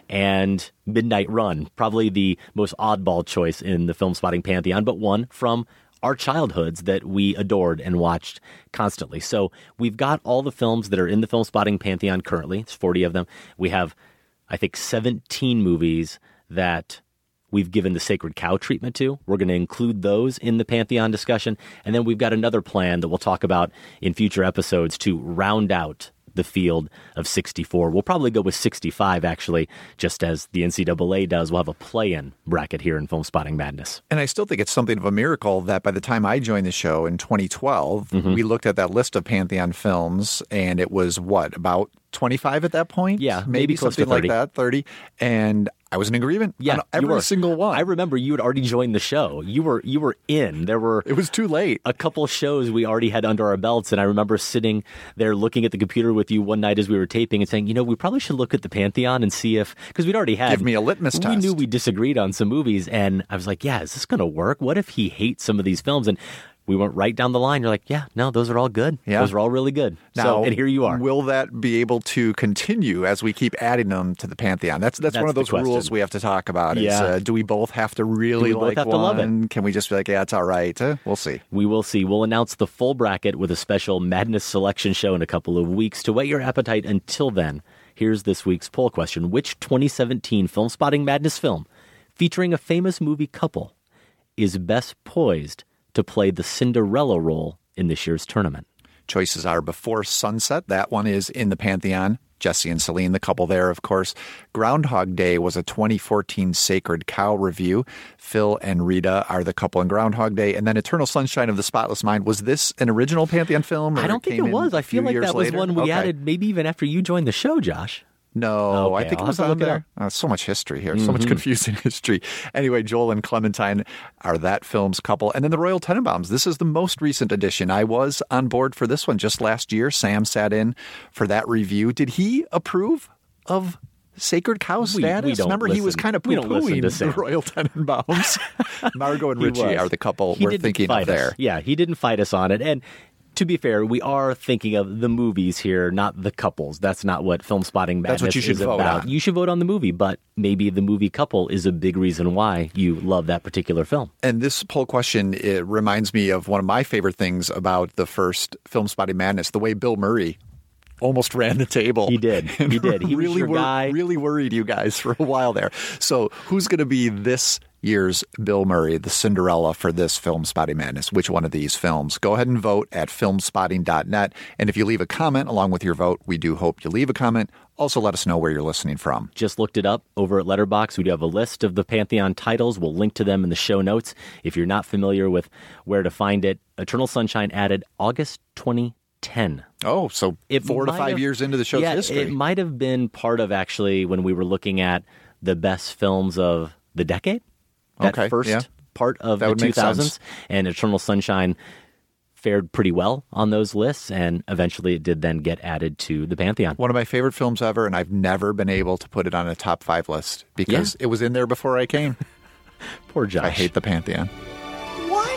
and Midnight Run, probably the most oddball choice in the Film Spotting pantheon, but one from our childhoods that we adored and watched constantly. So we've got all the films that are in the Film Spotting pantheon currently. It's 40 of them. We have, I think, 17 movies that we've given the Sacred Cow treatment to. We're going to include those in the Pantheon discussion. And then we've got another plan that we'll talk about in future episodes to round out the field of 64. We'll probably go with 65, actually, just as the NCAA does. We'll have a play-in bracket here in Film Spotting Madness. And I still think it's something of a miracle that by the time I joined the show in 2012, we looked at that list of Pantheon films, and it was, about 25 at that point? Yeah, maybe close to something 30. like that, 30. And I was in agreement on you every were. single one. I remember you had already joined the show. You were in. There were It was too late. a couple shows we already had under our belts, and I remember sitting there looking at the computer with you one night as we were taping and saying, we probably should look at the Pantheon and see if, because we'd already had. Give me a litmus We test. knew we disagreed on some movies, and I was like, is this going to work? What if he hates some of these films? And we went right down the line. You're like, no, those are all good. Yeah. Those are all really good. Now, and here you are. Will that be able to continue as we keep adding them to the Pantheon? That's one of the those rules question. we have to talk about. Yeah. Is, do we both have to really Do we both like have to love one? Can we just be like, it's all right? We'll see. We will see. We'll announce the full bracket with a special Madness selection show in a couple of weeks. To whet your appetite until then, here's this week's poll question. Which 2017 Film Spotting Madness film featuring a famous movie couple is best poised to play the Cinderella role in this year's tournament? Choices are Before Sunset. That one is in the Pantheon. Jesse and Celine, the couple there, of course. Groundhog Day was a 2014 Sacred Cow review. Phil and Rita are the couple in Groundhog Day. And then Eternal Sunshine of the Spotless Mind. Was this an original Pantheon film? I don't think it was. I feel like that was one we added maybe even after you joined the show, Josh. No, Okay, I think I'll it was have to on look it there. So much history here. So much confusing history. Anyway, Joel and Clementine are that film's couple. And then the Royal Tenenbaums. This is the most recent edition. I was on board for this one just last year. Sam sat in for that review. Did he approve of Sacred Cow status? we don't Remember, he was listen- kind of we don't listen to poo-pooing the Sam. Royal Tenenbaums. Margot and He Richie was. are the couple He we're didn't thinking fight of there. us. Yeah, he didn't fight us on it. And to be fair, we are thinking of the movies here, not the couples. That's not what Film Spotting Madness That's what you should is vote about. on. You should vote on the movie, but maybe the movie couple is a big reason why you love that particular film. And this poll question, it reminds me of one of my favorite things about the first Film Spotting Madness, the way Bill Murray almost ran the table. He did. He did. He was your guy. Really worried you guys for a while there. So who's going to be this year's Bill Murray, the Cinderella for this Film Spotting Madness? Which one of these films? Go ahead and vote at filmspotting.net. And if you leave a comment along with your vote, we do hope you leave a comment. Also, let us know where you're listening from. Just looked it up over at Letterboxd. We do have a list of the Pantheon titles. We'll link to them in the show notes. If you're not familiar with where to find it, Eternal Sunshine added August 2010. Oh, so It 4 to might 5 have- years into the show's yeah, history. It might have been part of actually when we were looking at the best films of the decade. That Okay, first yeah. part of That the would make 2000s. sense. And Eternal Sunshine fared pretty well on those lists, and eventually it did then get added to the Pantheon. One of my favorite films ever, and I've never been able to put it on a top 5 list because it was in there before I came. Poor Josh. I hate the Pantheon. What?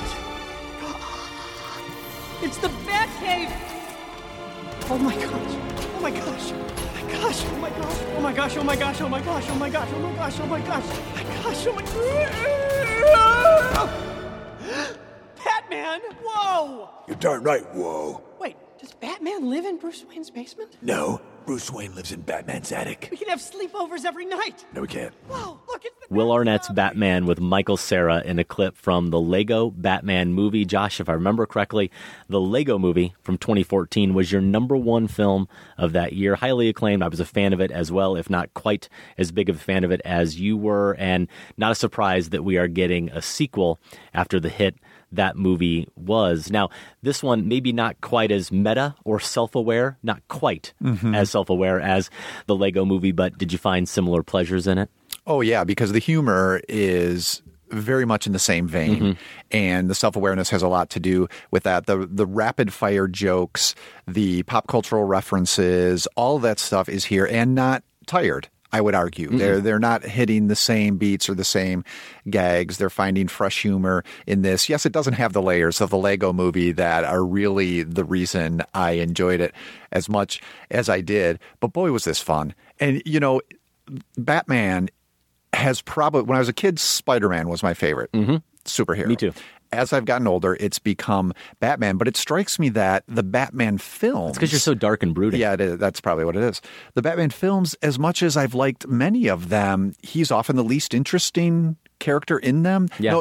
It's the Batcave! Oh my gosh. Oh my gosh. Oh my gosh. Oh my gosh. Oh my gosh. Oh my gosh. Oh my gosh. Oh my gosh. Oh my gosh. Oh my gosh. Oh my gosh. Oh my gosh. Batman! Whoa! You're darn right, whoa. Wait, does Batman live in Bruce Wayne's basement? No, Bruce Wayne lives in Batman's attic. We can have sleepovers every night. No, we can't. Whoa, look, it's the Will Arnett's Batman with Michael Cera in a clip from the Lego Batman movie. Josh, if I remember correctly, the Lego movie from 2014 was your #1 film of that year. Highly acclaimed. I was a fan of it as well, if not quite as big of a fan of it as you were. And not a surprise that we are getting a sequel after the hit that movie was. Now, this one maybe not quite as meta or self-aware, not quite as self-aware as the Lego movie, but did you find similar pleasures in it? Oh, yeah, because the humor is very much in the same vein, and the self-awareness has a lot to do with that. The rapid-fire jokes, the pop cultural references, all of that stuff is here and not tired, I would argue. They're not hitting the same beats or the same gags. They're finding fresh humor in this. Yes, it doesn't have the layers of the Lego movie that are really the reason I enjoyed it as much as I did, but boy, was this fun. And, you know, Batman has probably, when I was a kid, Spider-Man was my favorite superhero. Me too. As I've gotten older, it's become Batman, but it strikes me that the Batman films... It's because you're so dark and brooding. Yeah, that's probably what it is. The Batman films, as much as I've liked many of them, he's often the least interesting character in them. Yeah.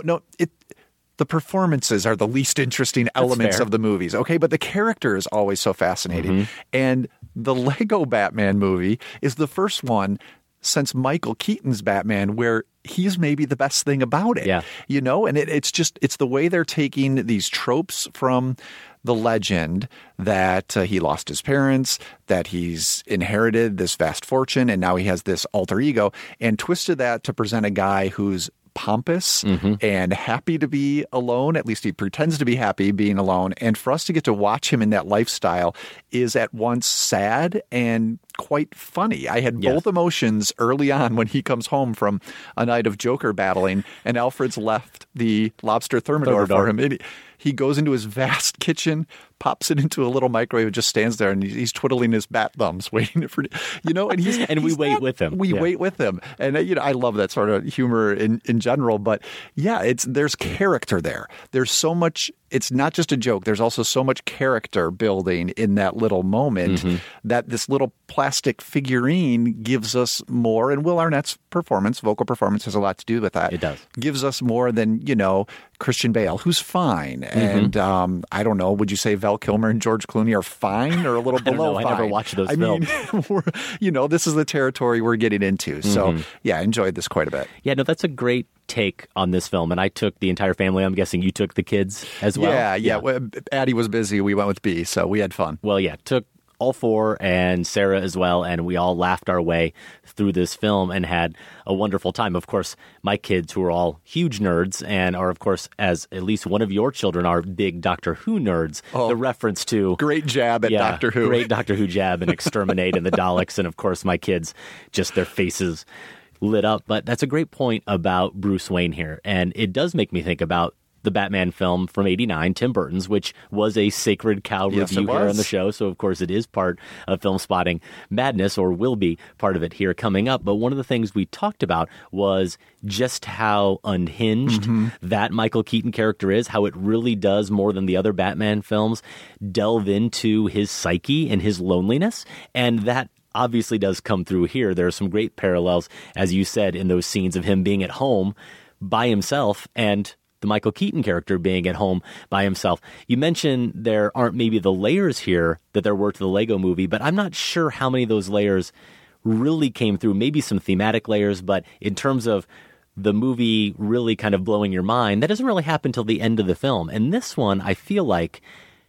The performances are the least interesting elements of the movies, okay? But the character is always so fascinating. And the Lego Batman movie is the first one since Michael Keaton's Batman where he's maybe the best thing about it. Yeah. You know, and it's the way they're taking these tropes from the legend that he lost his parents, that he's inherited this vast fortune, and now he has this alter ego, and twisted that to present a guy who's pompous and happy to be alone. At least he pretends to be happy being alone. And for us to get to watch him in that lifestyle is at once sad and quite funny. I had both emotions early on when he comes home from a night of Joker battling and Alfred's left the lobster thermidor for him. He goes into his vast kitchen, pops it into a little microwave, and just stands there, and he's twiddling his bat thumbs, waiting for, you know, and we wait with him. We wait with him. And, you know, I love that sort of humor in general, but yeah, there's character there. There's so much, it's not just a joke. There's also so much character building in that little moment that this little plastic figurine gives us more. And Will Arnett's vocal performance has a lot to do with that. It does. Gives us more than, you know, Christian Bale, who's fine. And I don't know, would you say Val Kilmer and George Clooney are fine or a little below fine? I never watched those films. Mean, you know, this is the territory we're getting into. So, yeah, I enjoyed this quite a bit. Yeah, no, that's a great take on this film. And I took the entire family. I'm guessing you took the kids as well? Yeah. Addie was busy. We went with B, so we had fun. Well, yeah, took all four and Sarah as well, and we all laughed our way through this film and had a wonderful time. Of course, my kids, who are all huge nerds and are, of course, as at least one of your children are big Doctor Who nerds, the reference to... Great jab at Doctor Who. Great Doctor Who jab and Exterminate and the Daleks, and of course my kids, just their faces lit up. But that's a great point about Bruce Wayne here, and it does make me think about the Batman film from '89, Tim Burton's, which was a Sacred Cow review here on the show. So, of course, it is part of Film Spotting Madness, or will be part of it here coming up. But one of the things we talked about was just how unhinged that Michael Keaton character is, how it really does, more than the other Batman films, delve into his psyche and his loneliness. And that obviously does come through here. There are some great parallels, as you said, in those scenes of him being at home by himself and the Michael Keaton character being at home by himself. You mentioned there aren't maybe the layers here that there were to the Lego movie, but I'm not sure how many of those layers really came through. Maybe some thematic layers, but in terms of the movie really kind of blowing your mind, that doesn't really happen till the end of the film. And this one, I feel like,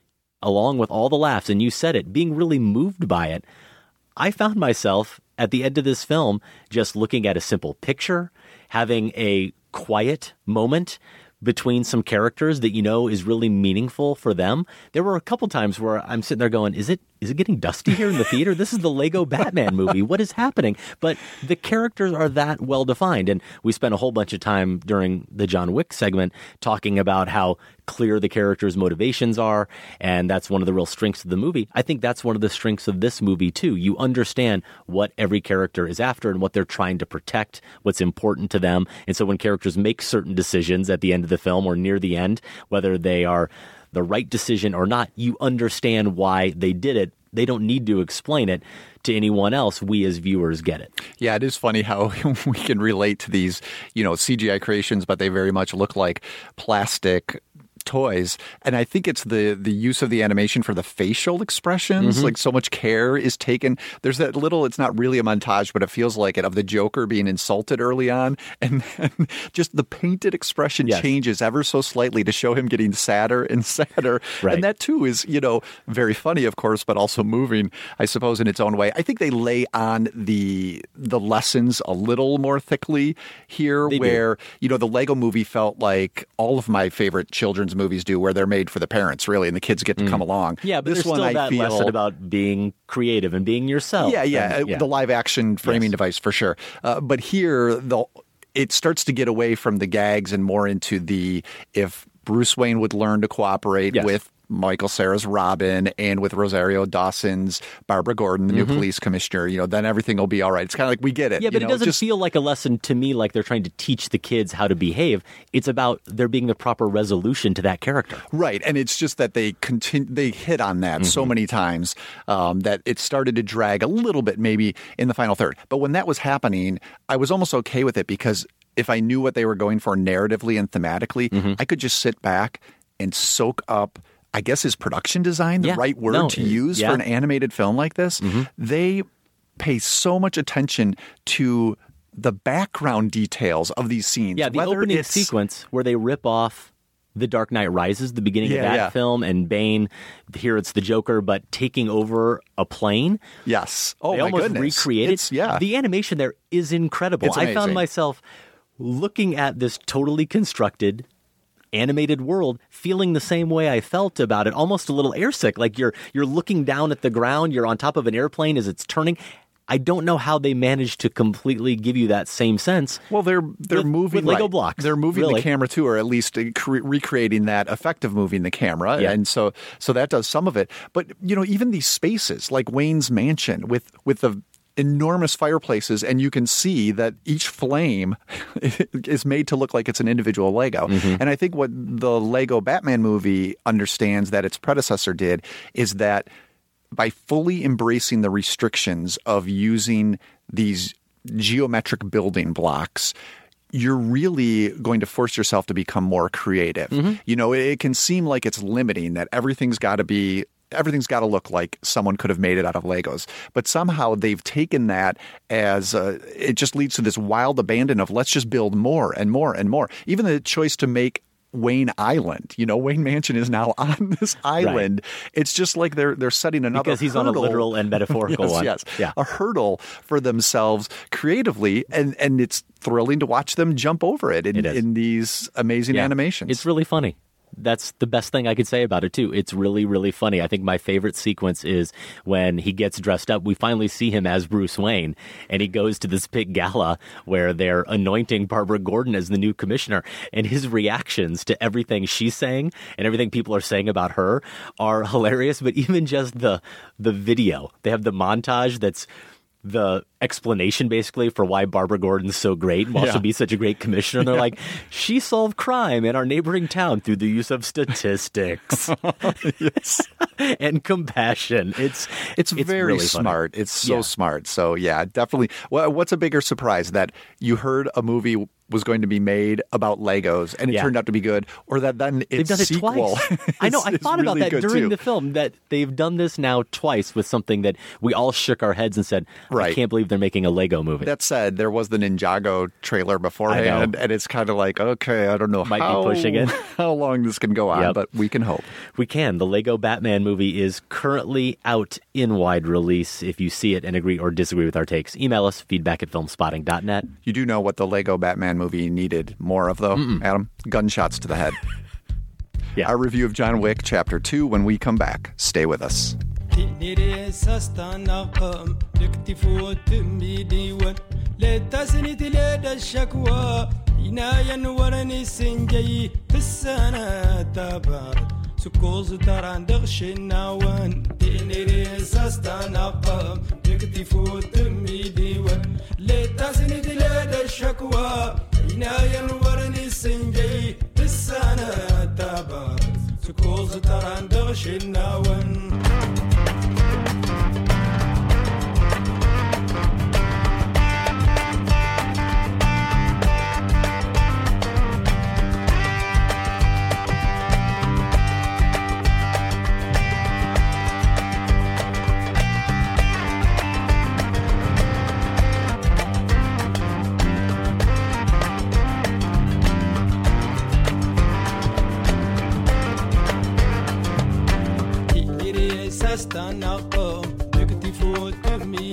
along with all the laughs, and you said it, being really moved by it, I found myself at the end of this film just looking at a simple picture, having a quiet moment between some characters that you know is really meaningful for them. There were a couple times where I'm sitting there going, is it getting dusty here in the theater? This is the Lego Batman movie. What is happening? But the characters are that well defined. And we spent a whole bunch of time during the John Wick segment talking about how clear the characters' motivations are. And that's one of the real strengths of the movie. I think that's one of the strengths of this movie, too. You understand what every character is after and what they're trying to protect, what's important to them. And so when characters make certain decisions at the end of the film or near the end, whether they are the right decision or not, you understand why they did it. They don't need to explain it to anyone else. We as viewers get it. Yeah, it is funny how we can relate to these, you know, CGI creations, but they very much look like plastic toys. And I think it's the use of the animation for the facial expressions. Like so much care is taken. There's that little, it's not really a montage, but it feels like it, of the Joker being insulted early on. And then just the painted expression changes ever so slightly to show him getting sadder and sadder. Right. And that too is, very funny, of course, but also moving, I suppose, in its own way. I think they lay on the lessons a little more thickly here, where, the Lego movie felt like all of my favorite children's movies do, where they're made for the parents, really, and the kids get to come along. Yeah, but this there's still that lesson about being creative and being yourself. The live action framing device for sure. But here, it starts to get away from the gags and more into if Bruce Wayne would learn to cooperate with Michael Cera's Robin and with Rosario Dawson's Barbara Gordon, the new police commissioner, then everything will be all right. It's kind of like, we get it. Yeah, but it doesn't feel like a lesson to me, like they're trying to teach the kids how to behave. It's about there being the proper resolution to that character. Right. And it's just that they hit on that so many times that it started to drag a little bit maybe in the final third. But when that was happening, I was almost okay with it, because if I knew what they were going for narratively and thematically, I could just sit back and soak up, I guess, his production design, the right word to use for an animated film like this. They pay so much attention to the background details of these scenes. Yeah, the opening sequence where they rip off The Dark Knight Rises, the beginning of that film, and Bane, here it's the Joker, but taking over a plane. Yes. Oh, they my almost goodness. recreate it. Yeah. The animation there is incredible. It's I found amazing. myself looking at this totally constructed animated world, feeling the same way I felt about it, almost a little airsick. Like you're looking down at the ground, you're on top of an airplane as it's turning. I don't know how they managed to completely give you that same sense. Well, they're moving with Lego blocks. They're moving the camera too, or at least recreating that effect of moving the camera, and so that does some of it. But even these spaces, like Wayne's mansion, with the enormous fireplaces, and you can see that each flame is made to look like it's an individual Lego. And I think what the Lego Batman movie understands that its predecessor did is that by fully embracing the restrictions of using these geometric building blocks, you're really going to force yourself to become more creative. It can seem like it's limiting, that everything's got to look like someone could have made it out of Legos. But somehow they've taken that as it just leads to this wild abandon of let's just build more and more and more. Even the choice to make Wayne Island, Wayne Mansion is now on this island. Right. It's just like they're setting another because he's hurdle. On a literal and metaphorical one. Yes, a hurdle for themselves creatively, and it's thrilling to watch them jump over it in these amazing animations. It's really funny. That's the best thing I could say about it, too. It's really, really funny. I think my favorite sequence is when he gets dressed up. We finally see him as Bruce Wayne, and he goes to this big gala where they're anointing Barbara Gordon as the new commissioner. And his reactions to everything she's saying and everything people are saying about her are hilarious. But even just the video, they have the montage that's the explanation basically for why Barbara Gordon's so great and why she'll be such a great commissioner. And they're like, she solved crime in our neighboring town through the use of statistics and compassion. It's very really smart. Funny. It's so smart. So yeah, definitely. What's a bigger surprise, that you heard a movie was going to be made about Legos and it turned out to be good, or that then its done it sequel twice. I know. I thought about that during the film, that they've done this now twice with something that we all shook our heads and said, I can't believe they're making a Lego movie. That said, there was the Ninjago trailer beforehand, and it's kind of like, okay, I don't know be pushing it. how long this can go on, but we can hope. We can. The Lego Batman movie is currently out in wide release. If you see it and agree or disagree with our takes, email us, feedback@filmspotting.net. You do know what the Lego Batman movie needed more of, though, Adam? Gunshots to the head. Our review of John Wick Chapter 2 when we come back. Stay with us. سكوز تران دغشنا وان تينيري ساستانا قام يكتفو تمي ديوان لتاسني دلاد الشكوى عنايا ورني السنجي بالسنة تابا سكوز تران دغشنا وان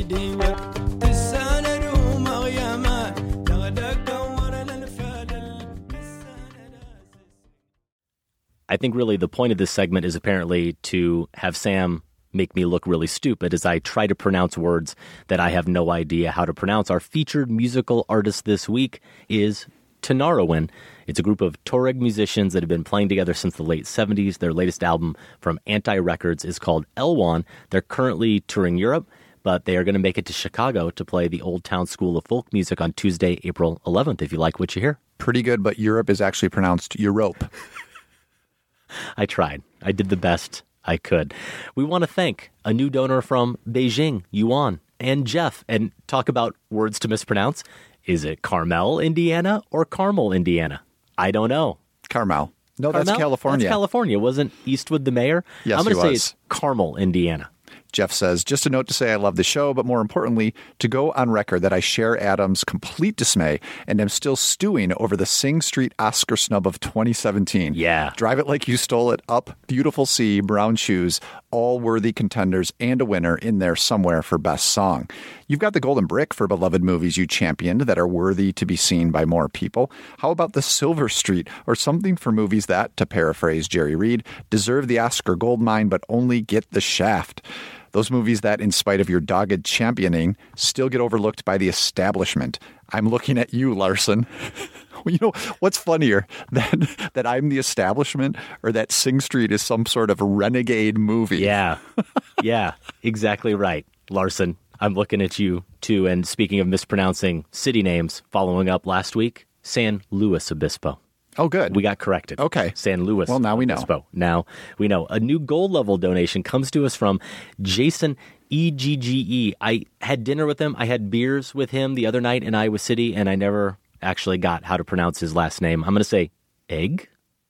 ديوة السنة ومغيما تغدق ورا الفادل. I think really the point of this segment is apparently to have Sam make me look really stupid as I try to pronounce words that I have no idea how to pronounce. Our featured musical artist this week is Tinariwen. It's a group of Tuareg musicians that have been playing together since the late 70s. Their latest album from Anti Records is called Elwan. They're currently touring Europe, but they are going to make it to Chicago to play the Old Town School of Folk Music on Tuesday, April 11th, if you like what you hear. Pretty good, but Europe is actually pronounced Europe. I tried. I did the best I could. We want to thank a new donor from Beijing, Yuan, and Jeff, and talk about words to mispronounce. Is it Carmel, Indiana, or Carmel, Indiana? I don't know. Carmel. No, Carmel? that's California. That's California. Wasn't Eastwood the mayor? Yes, I'm going to he say was. it's Carmel, Indiana. Jeff says, just a note to say I love the show, but more importantly, to go on record that I share Adam's complete dismay and am still stewing over the Sing Street Oscar snub of 2017. Yeah. Drive It Like You Stole It, Up, Beautiful Sea, Brown Shoes, all worthy contenders and a winner in there somewhere for Best Song. You've got the Golden Brick for beloved movies you championed that are worthy to be seen by more people. How about the Silver Street or something for movies that, to paraphrase Jerry Reed, deserve the Oscar goldmine but only get the shaft? Those movies that, in spite of your dogged championing, still get overlooked by the establishment. I'm looking at you, Larson. You know, what's funnier, that I'm the establishment or that Sing Street is some sort of renegade movie? Yeah. Yeah, exactly right, Larson. I'm looking at you, too. And speaking of mispronouncing city names, following up last week, San Luis Obispo. Oh, good. We got corrected. Okay. San Luis. Well, now we know. Obispo. Now we know. A new gold level donation comes to us from Jason EGGE. I had dinner with him. I had beers with him the other night in Iowa City, and I never actually got how to pronounce his last name. I'm going to say Egg?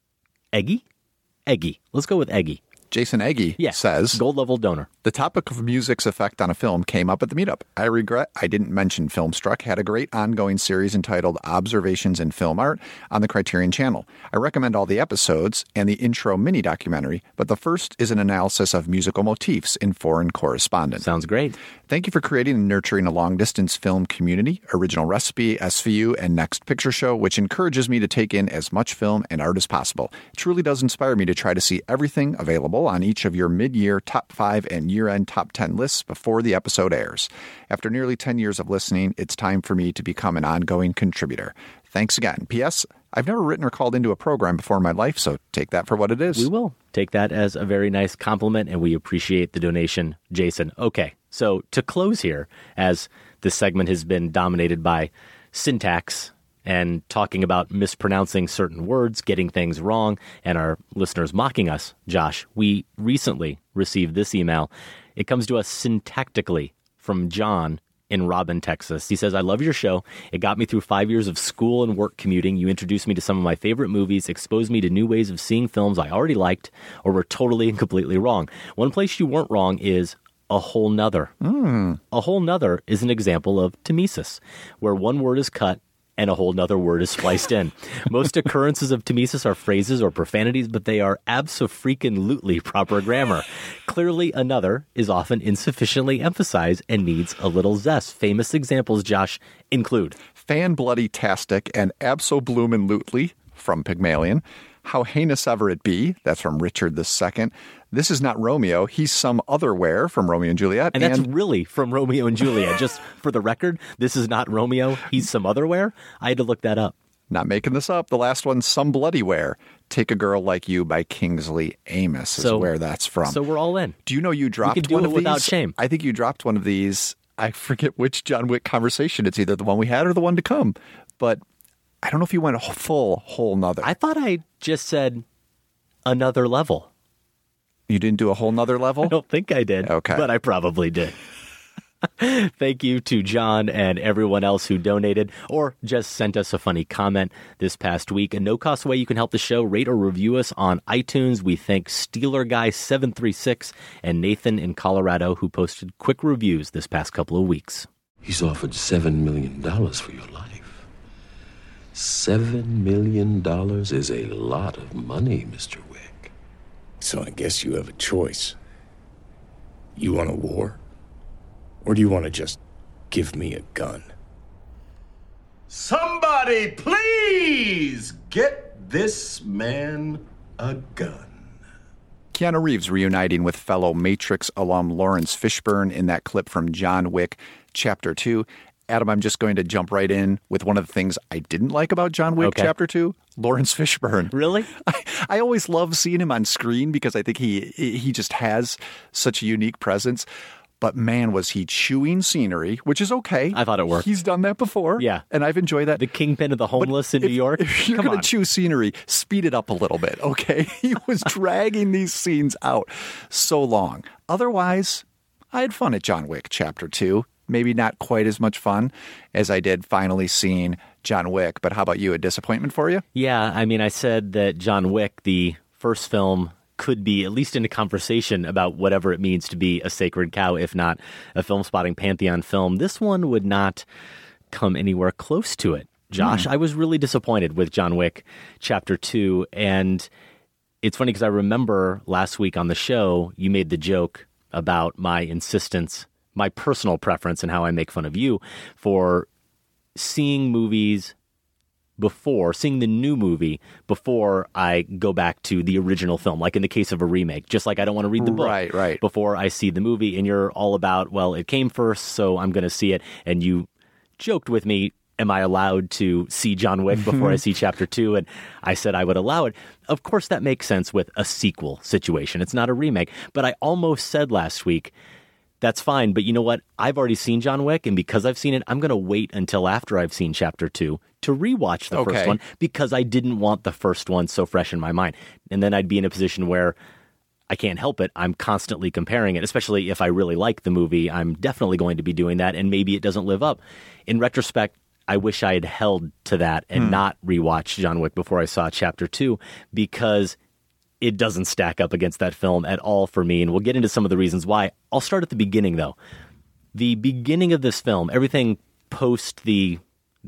Eggy? Eggy. Let's go with Eggy. Jason Eggy says, gold level donor. The topic of music's effect on a film came up at the meetup. I regret I didn't mention Filmstruck had a great ongoing series entitled Observations in Film Art on the Criterion Channel. I recommend all the episodes and the intro mini documentary, but the first is an analysis of musical motifs in Foreign Correspondent. Sounds great. Thank you for creating and nurturing a long-distance film community, Original Recipe, SVU, and Next Picture Show, which encourages me to take in as much film and art as possible. It truly does inspire me to try to see everything available on each of your mid-year top 5 and year-end top 10 lists before the episode airs. After nearly 10 years of listening, it's time for me to become an ongoing contributor. Thanks again. P.S. I've never written or called into a program before in my life, so take that for what it is. We will take that as a very nice compliment, and we appreciate the donation, Jason. Okay, so to close here, as this segment has been dominated by syntax and talking about mispronouncing certain words, getting things wrong, and our listeners mocking us, Josh, we recently received this email. It comes to us syntactically from John in Robin, Texas. He says, I love your show. It got me through 5 years of school and work commuting. You introduced me to some of my favorite movies, exposed me to new ways of seeing films I already liked or were totally and completely wrong. One place you weren't wrong is A Whole Nother. A Whole Nother is an example of Timesis, where one word is cut and a whole nother word is spliced in. Most occurrences of Timesis are phrases or profanities, but they are abso-freaking-lutely proper grammar. Clearly, another is often insufficiently emphasized and needs a little zest. Famous examples, Josh, include Fan-bloody-tastic and abso-bloomin'-lutely from Pygmalion. How heinous ever it be, that's from Richard II. This is not Romeo, he's some otherwhere from Romeo and Juliet. And that's really from Romeo and Juliet. Just for the record, this is not Romeo, he's some otherwhere. I had to look that up. Not making this up. The last one, Some Bloodywhere. Take a Girl Like You by Kingsley Amis is where that's from. So we're all in. Do you know you dropped we can do one it of without these? shame. I think you dropped one of these. I forget which John Wick conversation. It's either the one we had or the one to come. But I don't know if you went a full whole nother. I thought I just said another level. You didn't do a whole nother level? I don't think I did. Okay. But I probably did. Thank you to John and everyone else who donated or just sent us a funny comment this past week. A no-cost way you can help the show, rate or review us on iTunes. We thank Steeler Guy 736 and Nathan in Colorado who posted quick reviews this past couple of weeks. He's offered $7 million for your life. $7 million is a lot of money, Mr. Wick. So I guess you have a choice. You want a war? Or do you want to just give me a gun? Somebody please get this man a gun. Keanu Reeves reuniting with fellow Matrix alum Lawrence Fishburne in that clip from John Wick Chapter 2. Adam, I'm just going to jump right in with one of the things I didn't like about John Wick Chapter 2. Lawrence Fishburne. Really? I always love seeing him on screen because I think he just has such a unique presence. But man, was he chewing scenery, which is okay. I thought it worked. He's done that before. Yeah. And I've enjoyed that. The kingpin of the homeless in New York. If you're going to chew scenery, speed it up a little bit, okay? He was dragging these scenes out so long. Otherwise, I had fun at John Wick Chapter 2. Maybe not quite as much fun as I did finally seeing John Wick. But how about you? A disappointment for you? Yeah, I mean, I said that John Wick, the first film, could be at least in a conversation about whatever it means to be a sacred cow, if not a Film Spotting Pantheon film. This one would not come anywhere close to it. Josh, I was really disappointed with John Wick Chapter 2. And it's funny because I remember last week on the show, you made the joke about my insistence, my personal preference, and how I make fun of you for seeing movies seeing the new movie before I go back to the original film, like in the case of a remake, just like I don't want to read the book right. before I see the movie. And you're all about, well, it came first, so I'm going to see it. And you joked with me, am I allowed to see John Wick before I see Chapter 2? And I said I would allow it. Of course, that makes sense with a sequel situation. It's not a remake. But I almost said last week, that's fine, but you know what? I've already seen John Wick, and because I've seen it, I'm going to wait until after I've seen Chapter 2 to rewatch the first one because I didn't want the first one so fresh in my mind. And then I'd be in a position where I can't help it. I'm constantly comparing it, especially if I really like the movie. I'm definitely going to be doing that, and maybe it doesn't live up. In retrospect, I wish I had held to that and not rewatched John Wick before I saw Chapter 2 because it doesn't stack up against that film at all for me, and we'll get into some of the reasons why. I'll start at the beginning, though. The beginning of this film, everything post the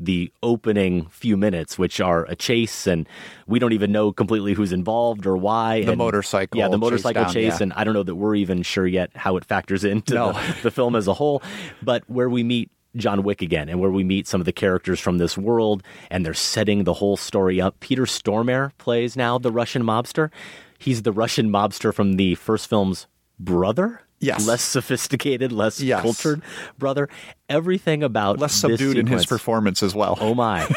opening few minutes, which are a chase, and we don't even know completely who's involved or why. The motorcycle chase, and I don't know that we're even sure yet how it factors into the film as a whole, but where we meet John Wick again, and where we meet some of the characters from this world, and they're setting the whole story up. Peter Stormare plays now the Russian mobster. He's the Russian mobster from the first film's brother. Yes. Less sophisticated, less cultured brother. Everything about less subdued in his performance as well. Oh my.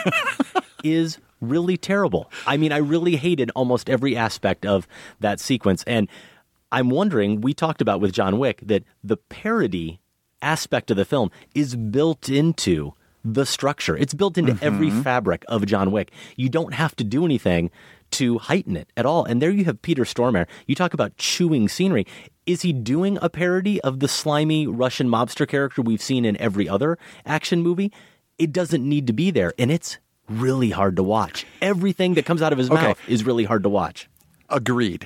Is really terrible. I mean, I really hated almost every aspect of that sequence. And I'm wondering, we talked about with John Wick that the parody aspect of the film is built into the structure. It's built into every fabric of John Wick. You don't have to do anything to heighten it at all. And there you have Peter Stormare. You talk about chewing scenery. Is he doing a parody of the slimy Russian mobster character we've seen in every other action movie? It doesn't need to be there. And it's really hard to watch. Everything that comes out of his mouth is really hard to watch. Agreed.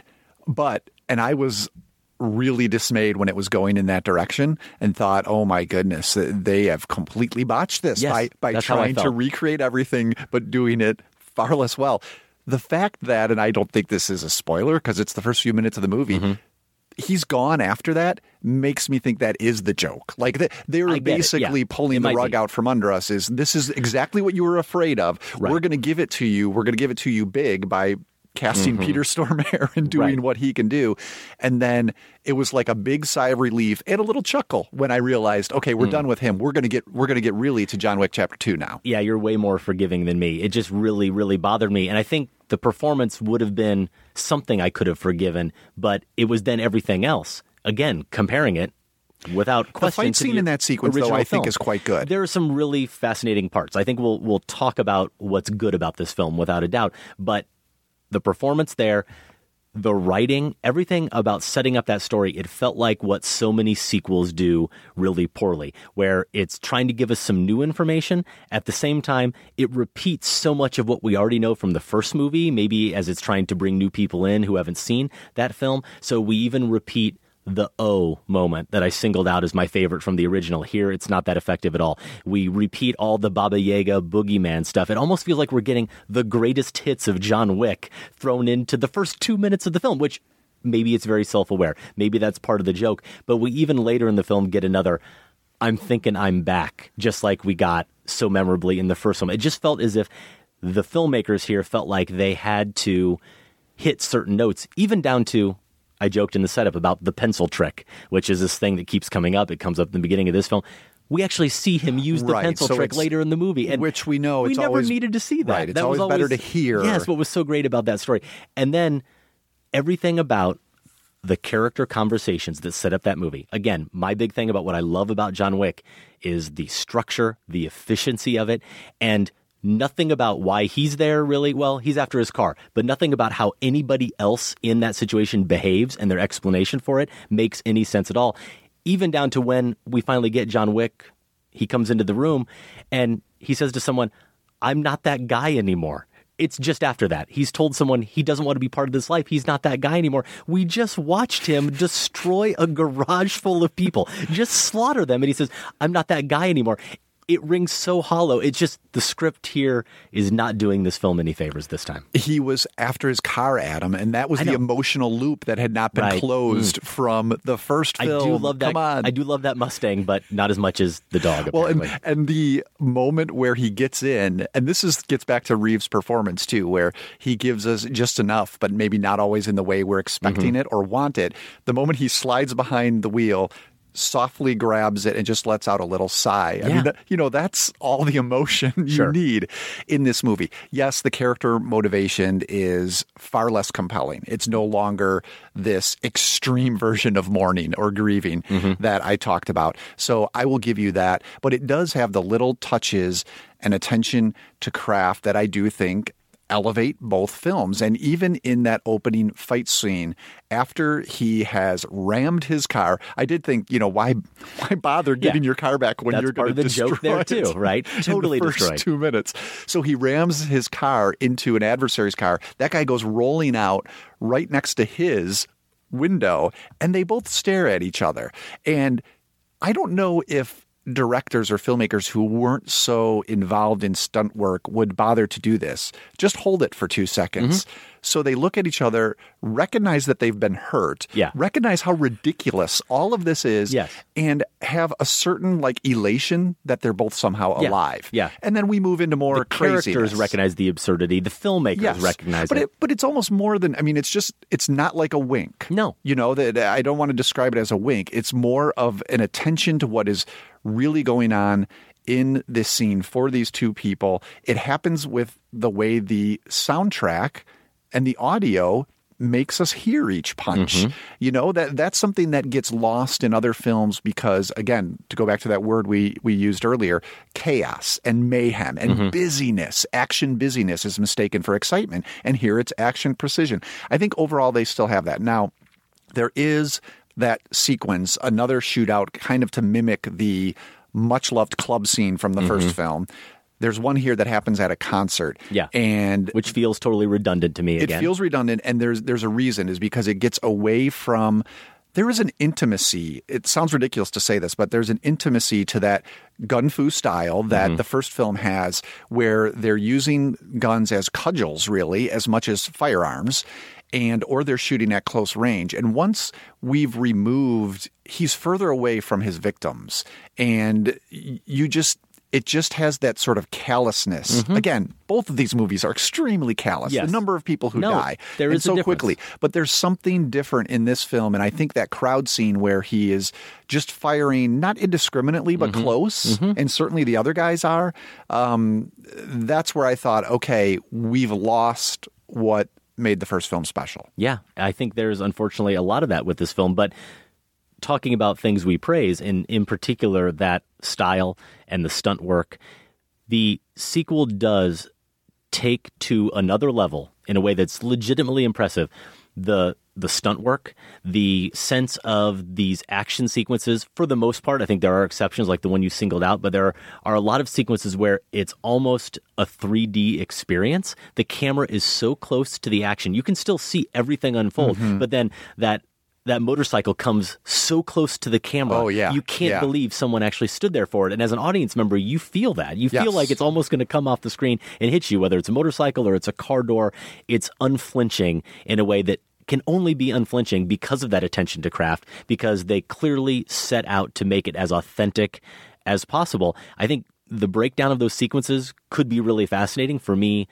And I was really dismayed when it was going in that direction and thought, oh my goodness, they have completely botched this by trying to recreate everything, but doing it far less well. The fact that, and I don't think this is a spoiler because it's the first few minutes of the movie, he's gone after that makes me think that is the joke. Like they were basically pulling the rug out from under us. This is exactly what you were afraid of. Right. We're going to give it to you. We're going to give it to you big by casting Peter Stormare and doing what he can do. And then it was like a big sigh of relief and a little chuckle when I realized, okay, we're done with him. We're going to get really to John Wick Chapter 2 now. Yeah, you're way more forgiving than me. It just really, really bothered me. And I think the performance would have been something I could have forgiven, but it was then everything else. Again, comparing it without question. The fight scene in that sequence, though, I think is quite good. There are some really fascinating parts. I think we'll talk about what's good about this film without a doubt. But the performance there, the writing, everything about setting up that story, it felt like what so many sequels do really poorly, where it's trying to give us some new information. At the same time, it repeats so much of what we already know from the first movie, maybe as it's trying to bring new people in who haven't seen that film. So we even repeat the O moment that I singled out as my favorite from the original. Here, it's not that effective at all. We repeat all the Baba Yaga boogeyman stuff. It almost feels like we're getting the greatest hits of John Wick thrown into the first 2 minutes of the film, which maybe it's very self-aware. Maybe that's part of the joke. But we even later in the film get another I'm thinking I'm back, just like we got so memorably in the first one. It just felt as if the filmmakers here felt like they had to hit certain notes, even down to, I joked in the setup about the pencil trick, which is this thing that keeps coming up. It comes up in the beginning of this film. We actually see him use the pencil trick later in the movie. And which we know we it's never always, needed to see that. Right, it's that always was better to hear. Yes, what was so great about that story. And then everything about the character conversations that set up that movie. Again, my big thing about what I love about John Wick is the structure, the efficiency of it, and nothing about why he's there really. Well, he's after his car, but nothing about how anybody else in that situation behaves and their explanation for it makes any sense at all. Even down to when we finally get John Wick, he comes into the room and he says to someone, I'm not that guy anymore. It's just after that. He's told someone he doesn't want to be part of this life. He's not that guy anymore. We just watched him destroy a garage full of people, just slaughter them. And he says, I'm not that guy anymore. It rings so hollow. It's just the script here is not doing this film any favors this time. He was after his car, Adam, and that was the emotional loop that had not been closed from the first film. I do love that. Come on. I do love that Mustang, but not as much as the dog. Apparently. Well, and the moment where he gets in, and this gets back to Reeves' performance too, where he gives us just enough, but maybe not always in the way we're expecting it or want it. The moment he slides behind the wheel, softly grabs it and just lets out a little sigh. I mean, that's all the emotion you need in this movie. Yes, the character motivation is far less compelling. It's no longer this extreme version of mourning or grieving that I talked about. So I will give you that. But it does have the little touches and attention to craft that I do think elevate both films. And even in that opening fight scene, after he has rammed his car, I did think, why bother getting your car back when you're going to destroy joke there too, right? Totally in the first destroyed. 2 minutes. So he rams his car into an adversary's car. That guy goes rolling out right next to his window, and they both stare at each other. And I don't know if directors or filmmakers who weren't so involved in stunt work would bother to do this. Just hold it for 2 seconds. So they look at each other, recognize that they've been hurt, recognize how ridiculous all of this is, and have a certain elation that they're both somehow alive. And then we move into more the craziness. Characters recognize the absurdity. The filmmakers recognize it. But it's almost more than, it's not like a wink. No. That I don't want to describe it as a wink. It's more of an attention to what is really going on in this scene for these two people. It happens with the way the soundtrack and the audio makes us hear each punch. That's something that gets lost in other films because, again, to go back to that word we used earlier, chaos and mayhem and busyness. Action busyness is mistaken for excitement. And here it's action precision. I think overall they still have that. Now, there is that sequence, another shootout, kind of to mimic the much-loved club scene from the first film. There's one here that happens at a concert. And which feels totally redundant to me again. It feels redundant, and there's a reason, is because it gets away from... There is an intimacy. It sounds ridiculous to say this, but there's an intimacy to that gun fu style that the first film has, where they're using guns as cudgels, really, as much as firearms, or they're shooting at close range. And once we've removed, he's further away from his victims, and it just has that sort of callousness. Again, both of these movies are extremely callous. The number of people who die there is so quickly. But there's something different in this film, and I think that crowd scene where he is just firing, not indiscriminately, but close, and certainly the other guys are, that's where I thought, okay, we've lost what made the first film special. Yeah, I think there's unfortunately a lot of that with this film, but talking about things we praise, and in particular that style and the stunt work, the sequel does take to another level in a way that's legitimately impressive. The stunt work, the sense of these action sequences, for the most part, I think there are exceptions like the one you singled out, but there are a lot of sequences where it's almost a 3D experience. The camera is so close to the action. You can still see everything unfold, but then that motorcycle comes so close to the camera. Oh, yeah. You can't believe someone actually stood there for it. And as an audience member, you feel that. You feel like it's almost going to come off the screen and hit you, whether it's a motorcycle or it's a car door. It's unflinching in a way that can only be unflinching because of that attention to craft, because they clearly set out to make it as authentic as possible. I think the breakdown of those sequences could be really fascinating. For me,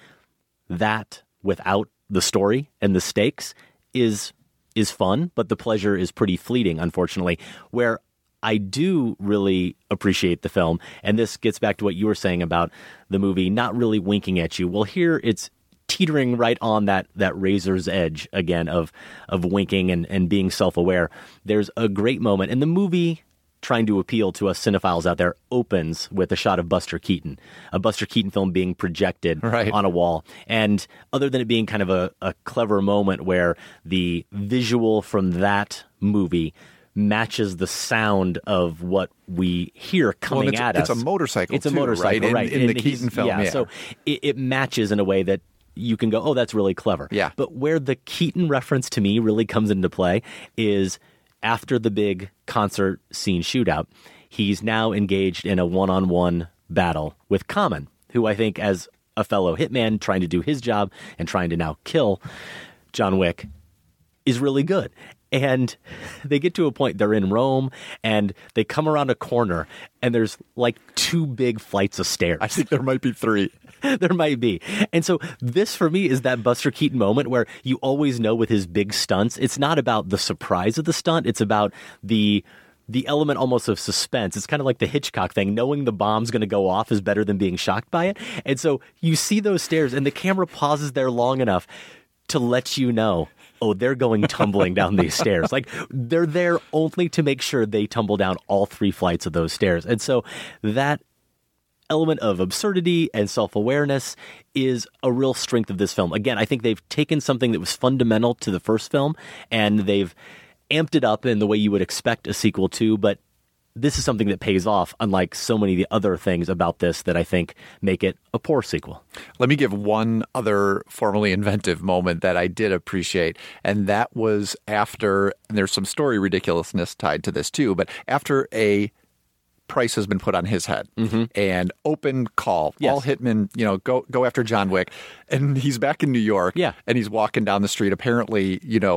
that without the story and the stakes is fun, but the pleasure is pretty fleeting, unfortunately. Where I do really appreciate the film, and this gets back to what you were saying about the movie not really winking at you. Well, here it's teetering right on that razor's edge again of winking and being self-aware. There's a great moment, and the movie, trying to appeal to us cinephiles out there, opens with a shot of Buster Keaton, a Buster Keaton film being projected on a wall. And other than it being kind of a clever moment where the visual from that movie matches the sound of what we hear coming at us. It's a motorcycle, It's a motorcycle, right? In the Keaton film, yeah. So it matches in a way that you can go, oh, that's really clever. Yeah. But where the Keaton reference to me really comes into play is after the big concert scene shootout, he's now engaged in a one-on-one battle with Common, who I think, as a fellow hitman trying to do his job and trying to now kill John Wick, is really good. And they get to a point, they're in Rome, and they come around a corner, and there's like 2 big flights of stairs. I think there might be 3. There might be. And so this, for me, is that Buster Keaton moment where you always know with his big stunts, it's not about the surprise of the stunt, it's about the element almost of suspense. It's kind of like the Hitchcock thing. Knowing the bomb's going to go off is better than being shocked by it. And so you see those stairs, and the camera pauses there long enough to let you know, oh, they're going tumbling down these stairs. Like, they're there only to make sure they tumble down all 3 flights of those stairs. And so that element of absurdity and self-awareness is a real strength of this film. Again, I think they've taken something that was fundamental to the first film, and they've amped it up in the way you would expect a sequel to, but this is something that pays off, unlike so many of the other things about this that I think make it a poor sequel. Let me give one other formally inventive moment that I did appreciate, and that was after, and there's some story ridiculousness tied to this too, but after a price has been put on his head and open call, all hitmen, go after John Wick, and he's back in New York, and he's walking down the street. Apparently,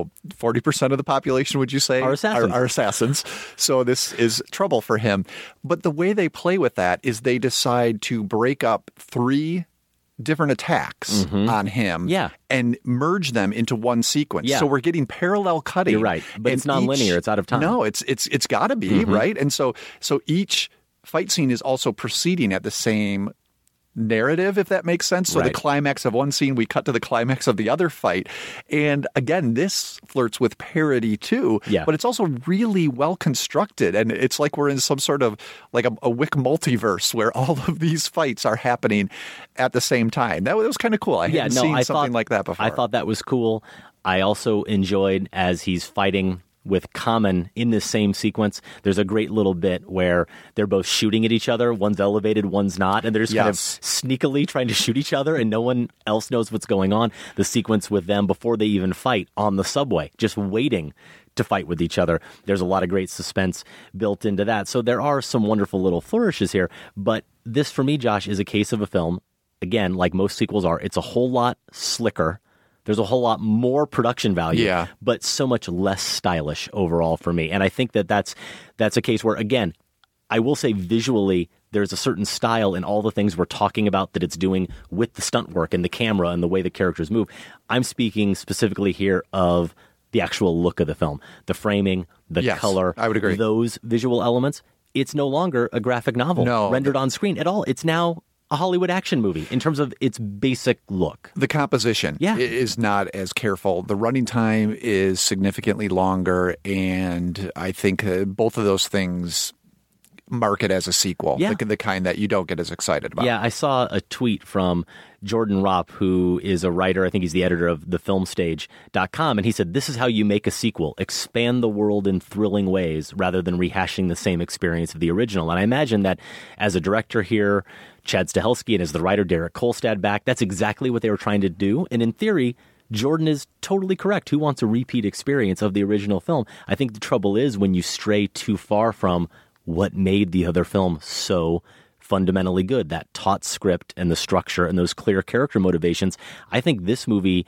40% of the population, would you say, are assassins. So this is trouble for him. But the way they play with that is they decide to break up 3 different attacks on him and merge them into one sequence. So we're getting parallel cutting. You're right. But it's non-linear. It's out of time. No, it's got to be, right? And so each fight scene is also proceeding at the same narrative, if that makes sense. So the climax of one scene, we cut to the climax of the other fight. And again, this flirts with parody too, but it's also really well constructed. And it's like we're in some sort of like a Wick multiverse where all of these fights are happening at the same time. That was kind of cool. I hadn't seen something like that before. I thought that was cool. I also enjoyed as he's fighting with Common in this same sequence. There's a great little bit where they're both shooting at each other. One's elevated, one's not. And they're just kind of sneakily trying to shoot each other, and no one else knows what's going on. The sequence with them before they even fight on the subway, just waiting to fight with each other. There's a lot of great suspense built into that. So there are some wonderful little flourishes here. But this, for me, Josh, is a case of a film, again, like most sequels are, it's a whole lot slicker. There's a whole lot more production value, but so much less stylish overall for me. And I think that's a case where, again, I will say visually, there's a certain style in all the things we're talking about that it's doing with the stunt work and the camera and the way the characters move. I'm speaking specifically here of the actual look of the film, the framing, the color. I would agree. Those visual elements. It's no longer a graphic novel rendered on screen at all. It's now a Hollywood action movie in terms of its basic look. The composition is not as careful. The running time is significantly longer, and I think both of those things mark it as a sequel, the kind that you don't get as excited about. Yeah, I saw a tweet from Jordan Ropp, who is a writer. I think he's the editor of thefilmstage.com, and he said, this is how you make a sequel. Expand the world in thrilling ways rather than rehashing the same experience of the original. And I imagine that as a director here, Chad Stahelski, and as the writer Derek Kolstad back, that's exactly what they were trying to do. And in theory, Jordan is totally correct. Who wants a repeat experience of the original film? I think the trouble is when you stray too far from what made the other film so fundamentally good, that taut script and the structure and those clear character motivations. I think this movie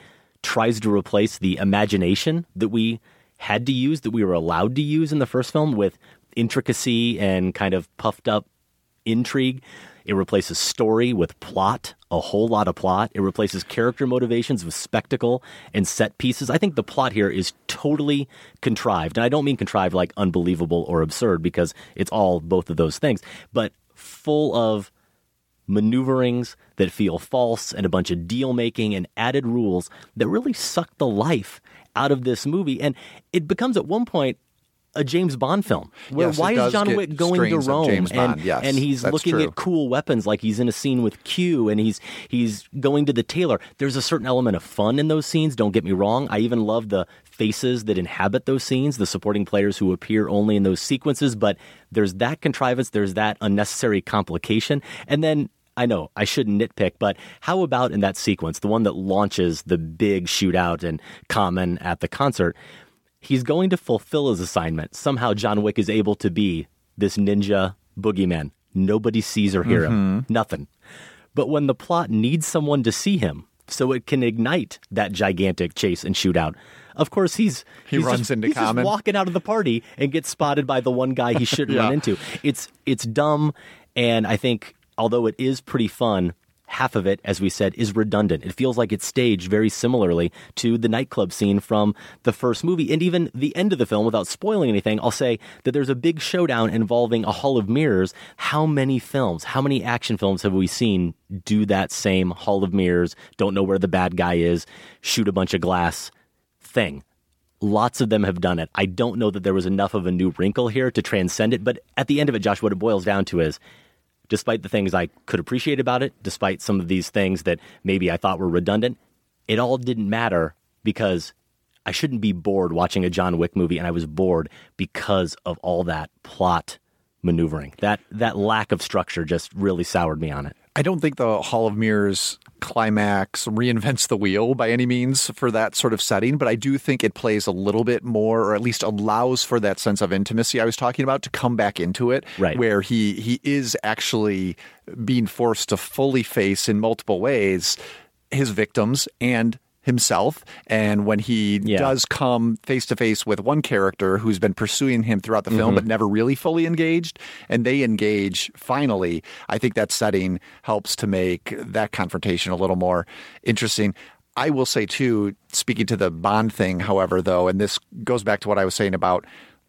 tries to replace the imagination that we had to use, that we were allowed to use in the first film, with intricacy and kind of puffed up intrigue. It replaces story with plot, a whole lot of plot. It replaces character motivations with spectacle and set pieces. I think the plot here is totally contrived. And I don't mean contrived like unbelievable or absurd, because it's all both of those things, but full of maneuverings that feel false and a bunch of deal making and added rules that really suck the life out of this movie. And it becomes at one point a James Bond film. Where Yes, why it is does John get Wick going to strains of Rome James Bond. Yes, and he's that's looking true. at cool weapons like he's in a scene with Q, and he's going to the tailor. There's a certain element of fun in those scenes, don't get me wrong. I even love the faces that inhabit those scenes, the supporting players who appear only in those sequences, but there's that contrivance, there's that unnecessary complication. And then I know I shouldn't nitpick, but how about in that sequence, the one that launches the big shootout and Common at the concert? He's going to fulfill his assignment. Somehow John Wick is able to be this ninja boogeyman. Nobody sees or hear him. Nothing. But when the plot needs someone to see him so it can ignite that gigantic chase and shootout, of course He runs into Common. He's just walking out of the party and gets spotted by the one guy he shouldn't run into. It's dumb, and I think although it is pretty fun, half of it, as we said, is redundant. It feels like it's staged very similarly to the nightclub scene from the first movie. And even the end of the film, without spoiling anything, I'll say that there's a big showdown involving a Hall of Mirrors. How many films, how many action films have we seen do that same Hall of Mirrors, don't know where the bad guy is, shoot a bunch of glass thing? Lots of them have done it. I don't know that there was enough of a new wrinkle here to transcend it. But at the end of it, Josh, what it boils down to is, despite the things I could appreciate about it, despite some of these things that maybe I thought were redundant, it all didn't matter because I shouldn't be bored watching a John Wick movie, and I was bored because of all that plot maneuvering. That lack of structure just really soured me on it. I don't think the Hall of Mirrors climax reinvents the wheel by any means for that sort of setting, but I do think it plays a little bit more, or at least allows for that sense of intimacy I was talking about to come back into it, right, where he is actually being forced to fully face in multiple ways his victims and himself. And when he does come face to face with one character who's been pursuing him throughout the film but never really fully engaged, and they engage finally, I think that setting helps to make that confrontation a little more interesting. I will say too, speaking to the Bond thing, however, though, and this goes back to what I was saying about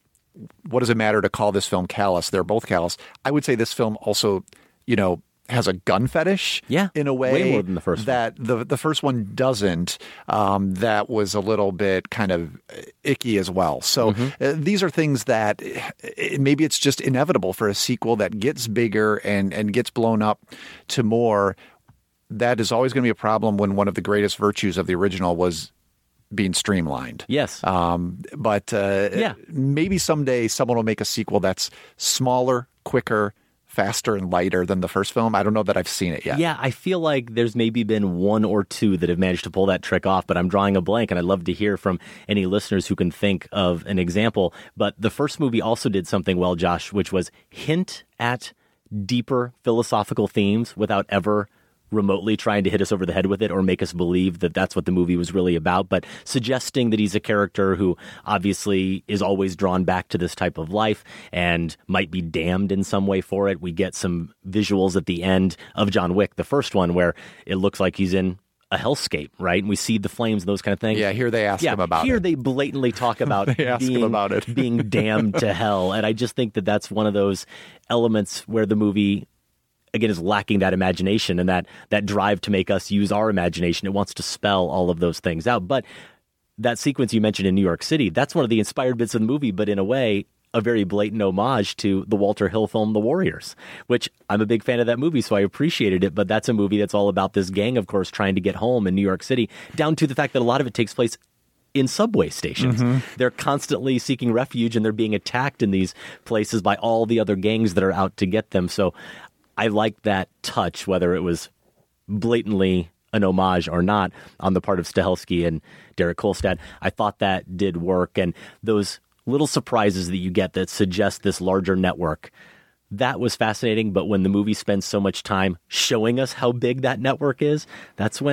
what does it matter to call this film callous? They're both callous. I would say this film also, has a gun fetish in a way more than the first that the first one doesn't. That was a little bit kind of icky as well. So these are things that maybe it's just inevitable for a sequel that gets bigger and gets blown up to more. That is always going to be a problem when one of the greatest virtues of the original was being streamlined. Yes. But maybe someday someone will make a sequel that's smaller, quicker, faster and lighter than the first film. I don't know that I've seen it yet. Yeah, I feel like there's maybe been one or two that have managed to pull that trick off, but I'm drawing a blank, and I'd love to hear from any listeners who can think of an example. But the first movie also did something well, Josh, which was hint at deeper philosophical themes without ever remotely trying to hit us over the head with it or make us believe that that's what the movie was really about, but suggesting that he's a character who obviously is always drawn back to this type of life and might be damned in some way for it. We get some visuals at the end of John Wick, the first one, where it looks like he's in a hellscape, right? And we see the flames and those kind of things. Yeah, here they ask him about here it. They blatantly talk about being damned to hell. And I just think that that's one of those elements where the movie, again, is lacking that imagination and that drive to make us use our imagination. It wants to spell all of those things out. But that sequence you mentioned in New York City, that's one of the inspired bits of the movie, but in a way, a very blatant homage to the Walter Hill film, The Warriors, which I'm a big fan of that movie, so I appreciated it. But that's a movie that's all about this gang, of course, trying to get home in New York City, down to the fact that a lot of it takes place in subway stations. They're constantly seeking refuge, and they're being attacked in these places by all the other gangs that are out to get them. So I like that touch, whether it was blatantly an homage or not on the part of Stahelski and Derek Kolstad. I thought that did work. And those little surprises that you get that suggest this larger network, that was fascinating. But when the movie spends so much time showing us how big that network is, that's when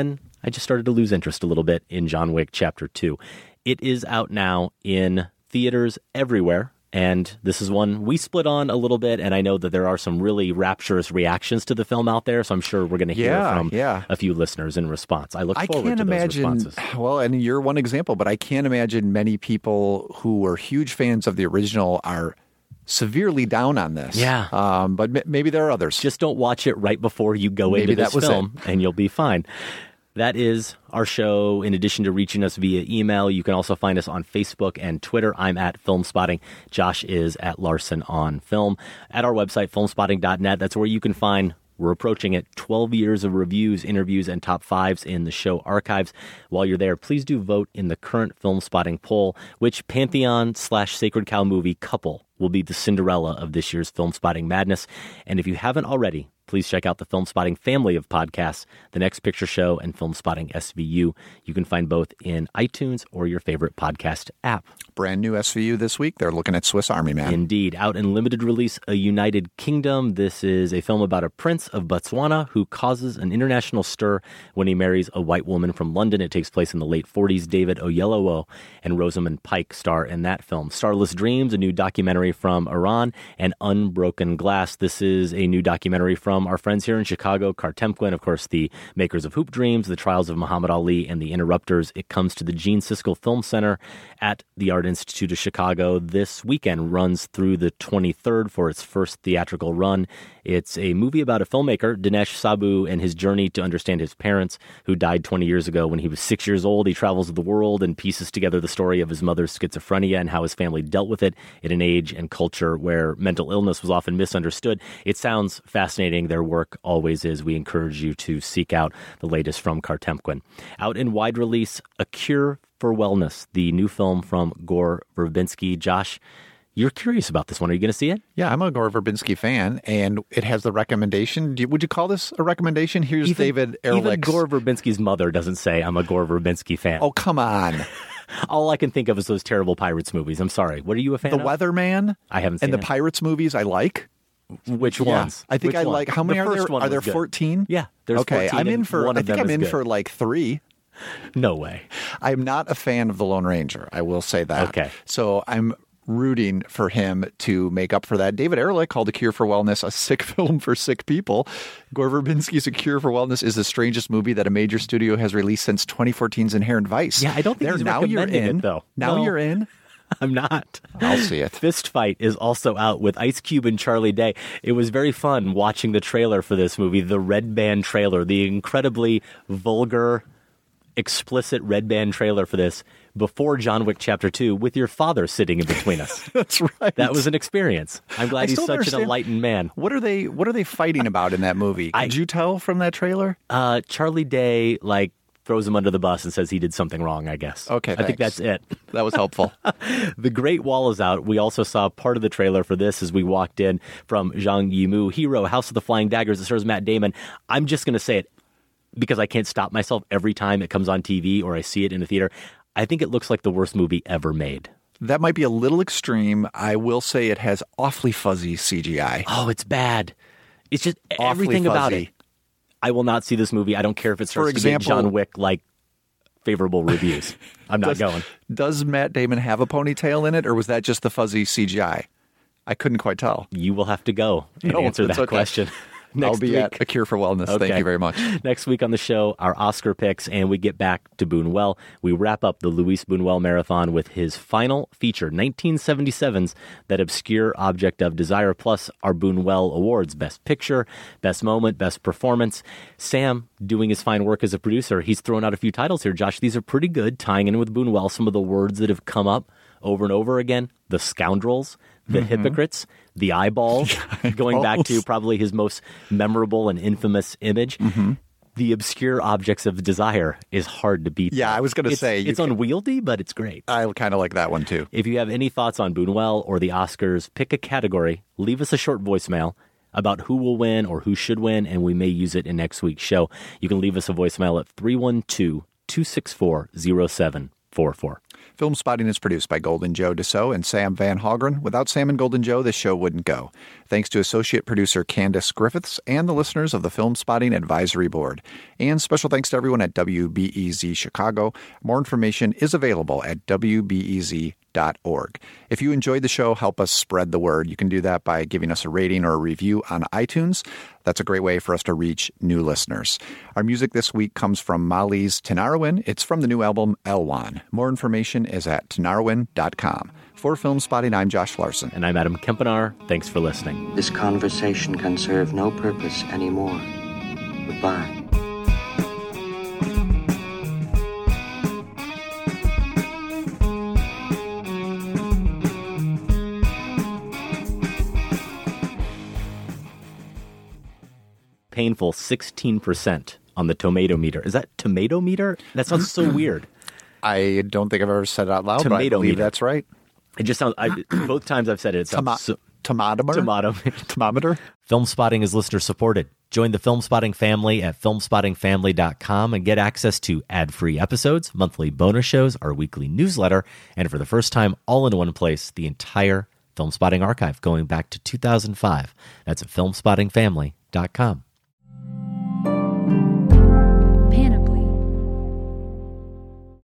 I just started to lose interest a little bit in John Wick Chapter 2. It is out now in theaters everywhere. And this is one we split on a little bit, and I know that there are some really rapturous reactions to the film out there, so I'm sure we're going to hear from a few listeners in response. I look forward to those responses. Well, and you're one example, but I can't imagine many people who were huge fans of the original are severely down on this. Yeah. But maybe there are others. Just don't watch it right before you go into this film, and you'll be fine. That is our show. In addition to reaching us via email, you can also find us on Facebook and Twitter. I'm at Filmspotting. Josh is at Larson on Film. At our website, filmspotting.net, that's where you can find, we're approaching it, 12 years of reviews, interviews, and top fives in the show archives. While you're there, please do vote in the current Filmspotting poll, which Pantheon/Sacred Cow movie couple will be the Cinderella of this year's Filmspotting madness. And if you haven't already, please check out the Filmspotting family of podcasts, The Next Picture Show and Filmspotting SVU. You can find both in iTunes or your favorite podcast app. Brand new SVU this week. They're looking at Swiss Army Man. Indeed. Out in limited release, A United Kingdom. This is a film about a prince of Botswana who causes an international stir when he marries a white woman from London. It takes place in the late 40s. David Oyelowo and Rosamund Pike star in that film. Starless Dreams, a new documentary from Iran, and Unbroken Glass. This is a new documentary from our friends here in Chicago, Kartemquin, of course, the makers of Hoop Dreams, The Trials of Muhammad Ali, and The Interrupters. It comes to the Gene Siskel Film Center at the Art Institute of Chicago this weekend, runs through the 23rd for its first theatrical run. It's a movie about a filmmaker, Dinesh Sabu, and his journey to understand his parents, who died 20 years ago when he was 6 years old. He travels the world and pieces together the story of his mother's schizophrenia and how his family dealt with it in an age and culture where mental illness was often misunderstood. It sounds fascinating. Their work always is. We encourage you to seek out the latest from Kartemquin. Out in wide release, A Cure for Wellness, the new film from Gore Verbinski. Josh, you're curious about this one. Are you going to see it? Yeah, I'm a Gore Verbinski fan, and it has the recommendation. Would you call this a recommendation? Here's David Ehrlich's. Even Gore Verbinski's mother doesn't say, I'm a Gore Verbinski fan. Oh, come on. All I can think of is those terrible Pirates movies. I'm sorry. What are you a fan of? The Weatherman. I haven't seen it. And the Pirates movies I like. Which ones? I think I like. How many are there? Are there 14? Yeah, there's 14. I'm in for. I think I'm in for like 3. No way. I'm not a fan of The Lone Ranger. I will say that. Okay. So I'm rooting for him to make up for that. David Ehrlich called A Cure for Wellness a sick film for sick people. Gore Verbinski's A Cure for Wellness is the strangest movie that a major studio has released since 2014's Inherent Vice. Yeah, I don't think he's recommending it, though. Now you're in. I'm not. I'll see it. Fist Fight is also out with Ice Cube and Charlie Day. It was very fun watching the trailer for this movie, the Red Band trailer, the incredibly vulgar, explicit Red Band trailer for this before John Wick Chapter 2 with your father sitting in between us. That's right. That was an experience. I'm glad he's such an enlightened man. What are they fighting about in that movie? Could you tell from that trailer? Charlie Day, throws him under the bus and says he did something wrong, I guess. Okay, I think that's it. That was helpful. The Great Wall is out. We also saw part of the trailer for this as we walked in from Zhang Yimou, Hero, House of the Flying Daggers. It stars Matt Damon. I'm just going to say it because I can't stop myself every time it comes on TV or I see it in the theater. I think it looks like the worst movie ever made. That might be a little extreme. I will say it has awfully fuzzy CGI. Oh, it's bad. It's just everything about it. I will not see this movie. I don't care if it starts to get John Wick favorable reviews. I'm not going. Does Matt Damon have a ponytail in it, or was that just the fuzzy CGI? I couldn't quite tell. You will have to go and answer that question. I'll be at A Cure for Wellness. Okay. Thank you very much. Next week on the show, our Oscar picks, and we get back to Buñuel. We wrap up the Luis Buñuel Marathon with his final feature, 1977's That Obscure Object of Desire, plus our Buñuel Awards, Best Picture, Best Moment, Best Performance. Sam, doing his fine work as a producer, he's thrown out a few titles here. Josh, these are pretty good, tying in with Buñuel, some of the words that have come up over and over again. The Scoundrels, The Hypocrites, The Eyeballs, going back to probably his most memorable and infamous image. The Obscure Objects of Desire is hard to beat. Yeah, I was going to say. It's unwieldy, but it's great. I kind of like that one, too. If you have any thoughts on Buñuel or the Oscars, pick a category, leave us a short voicemail about who will win or who should win, and we may use it in next week's show. You can leave us a voicemail at 312-264-0744. Film Spotting is produced by Golden Joe Dassault and Sam Van Hagren. Without Sam and Golden Joe, this show wouldn't go. Thanks to associate producer Candace Griffiths and the listeners of the Film Spotting Advisory Board. And special thanks to everyone at WBEZ Chicago. More information is available at WBEZ.org. If you enjoyed the show, help us spread the word. You can do that by giving us a rating or a review on iTunes. That's a great way for us to reach new listeners. Our music this week comes from Mali's Tinariwen. It's from the new album Elwan. More information is at tinariwen.com. For Film Spotting, I'm Josh Larson. And I'm Adam Kempenaar. Thanks for listening. This conversation can serve no purpose anymore. Goodbye. Painful 16% on the tomato meter. Is that tomato meter? That sounds so weird. I don't think I've ever said it out loud, Tomato but I believe meter. That's right. It just sounds, both times I've said it, it sounds Tomadometer? Film Spotting is listener supported. Join the Film Spotting family at filmspottingfamily.com and get access to ad-free episodes, monthly bonus shows, our weekly newsletter, and for the first time, all in one place, the entire Film Spotting archive going back to 2005. That's at filmspottingfamily.com.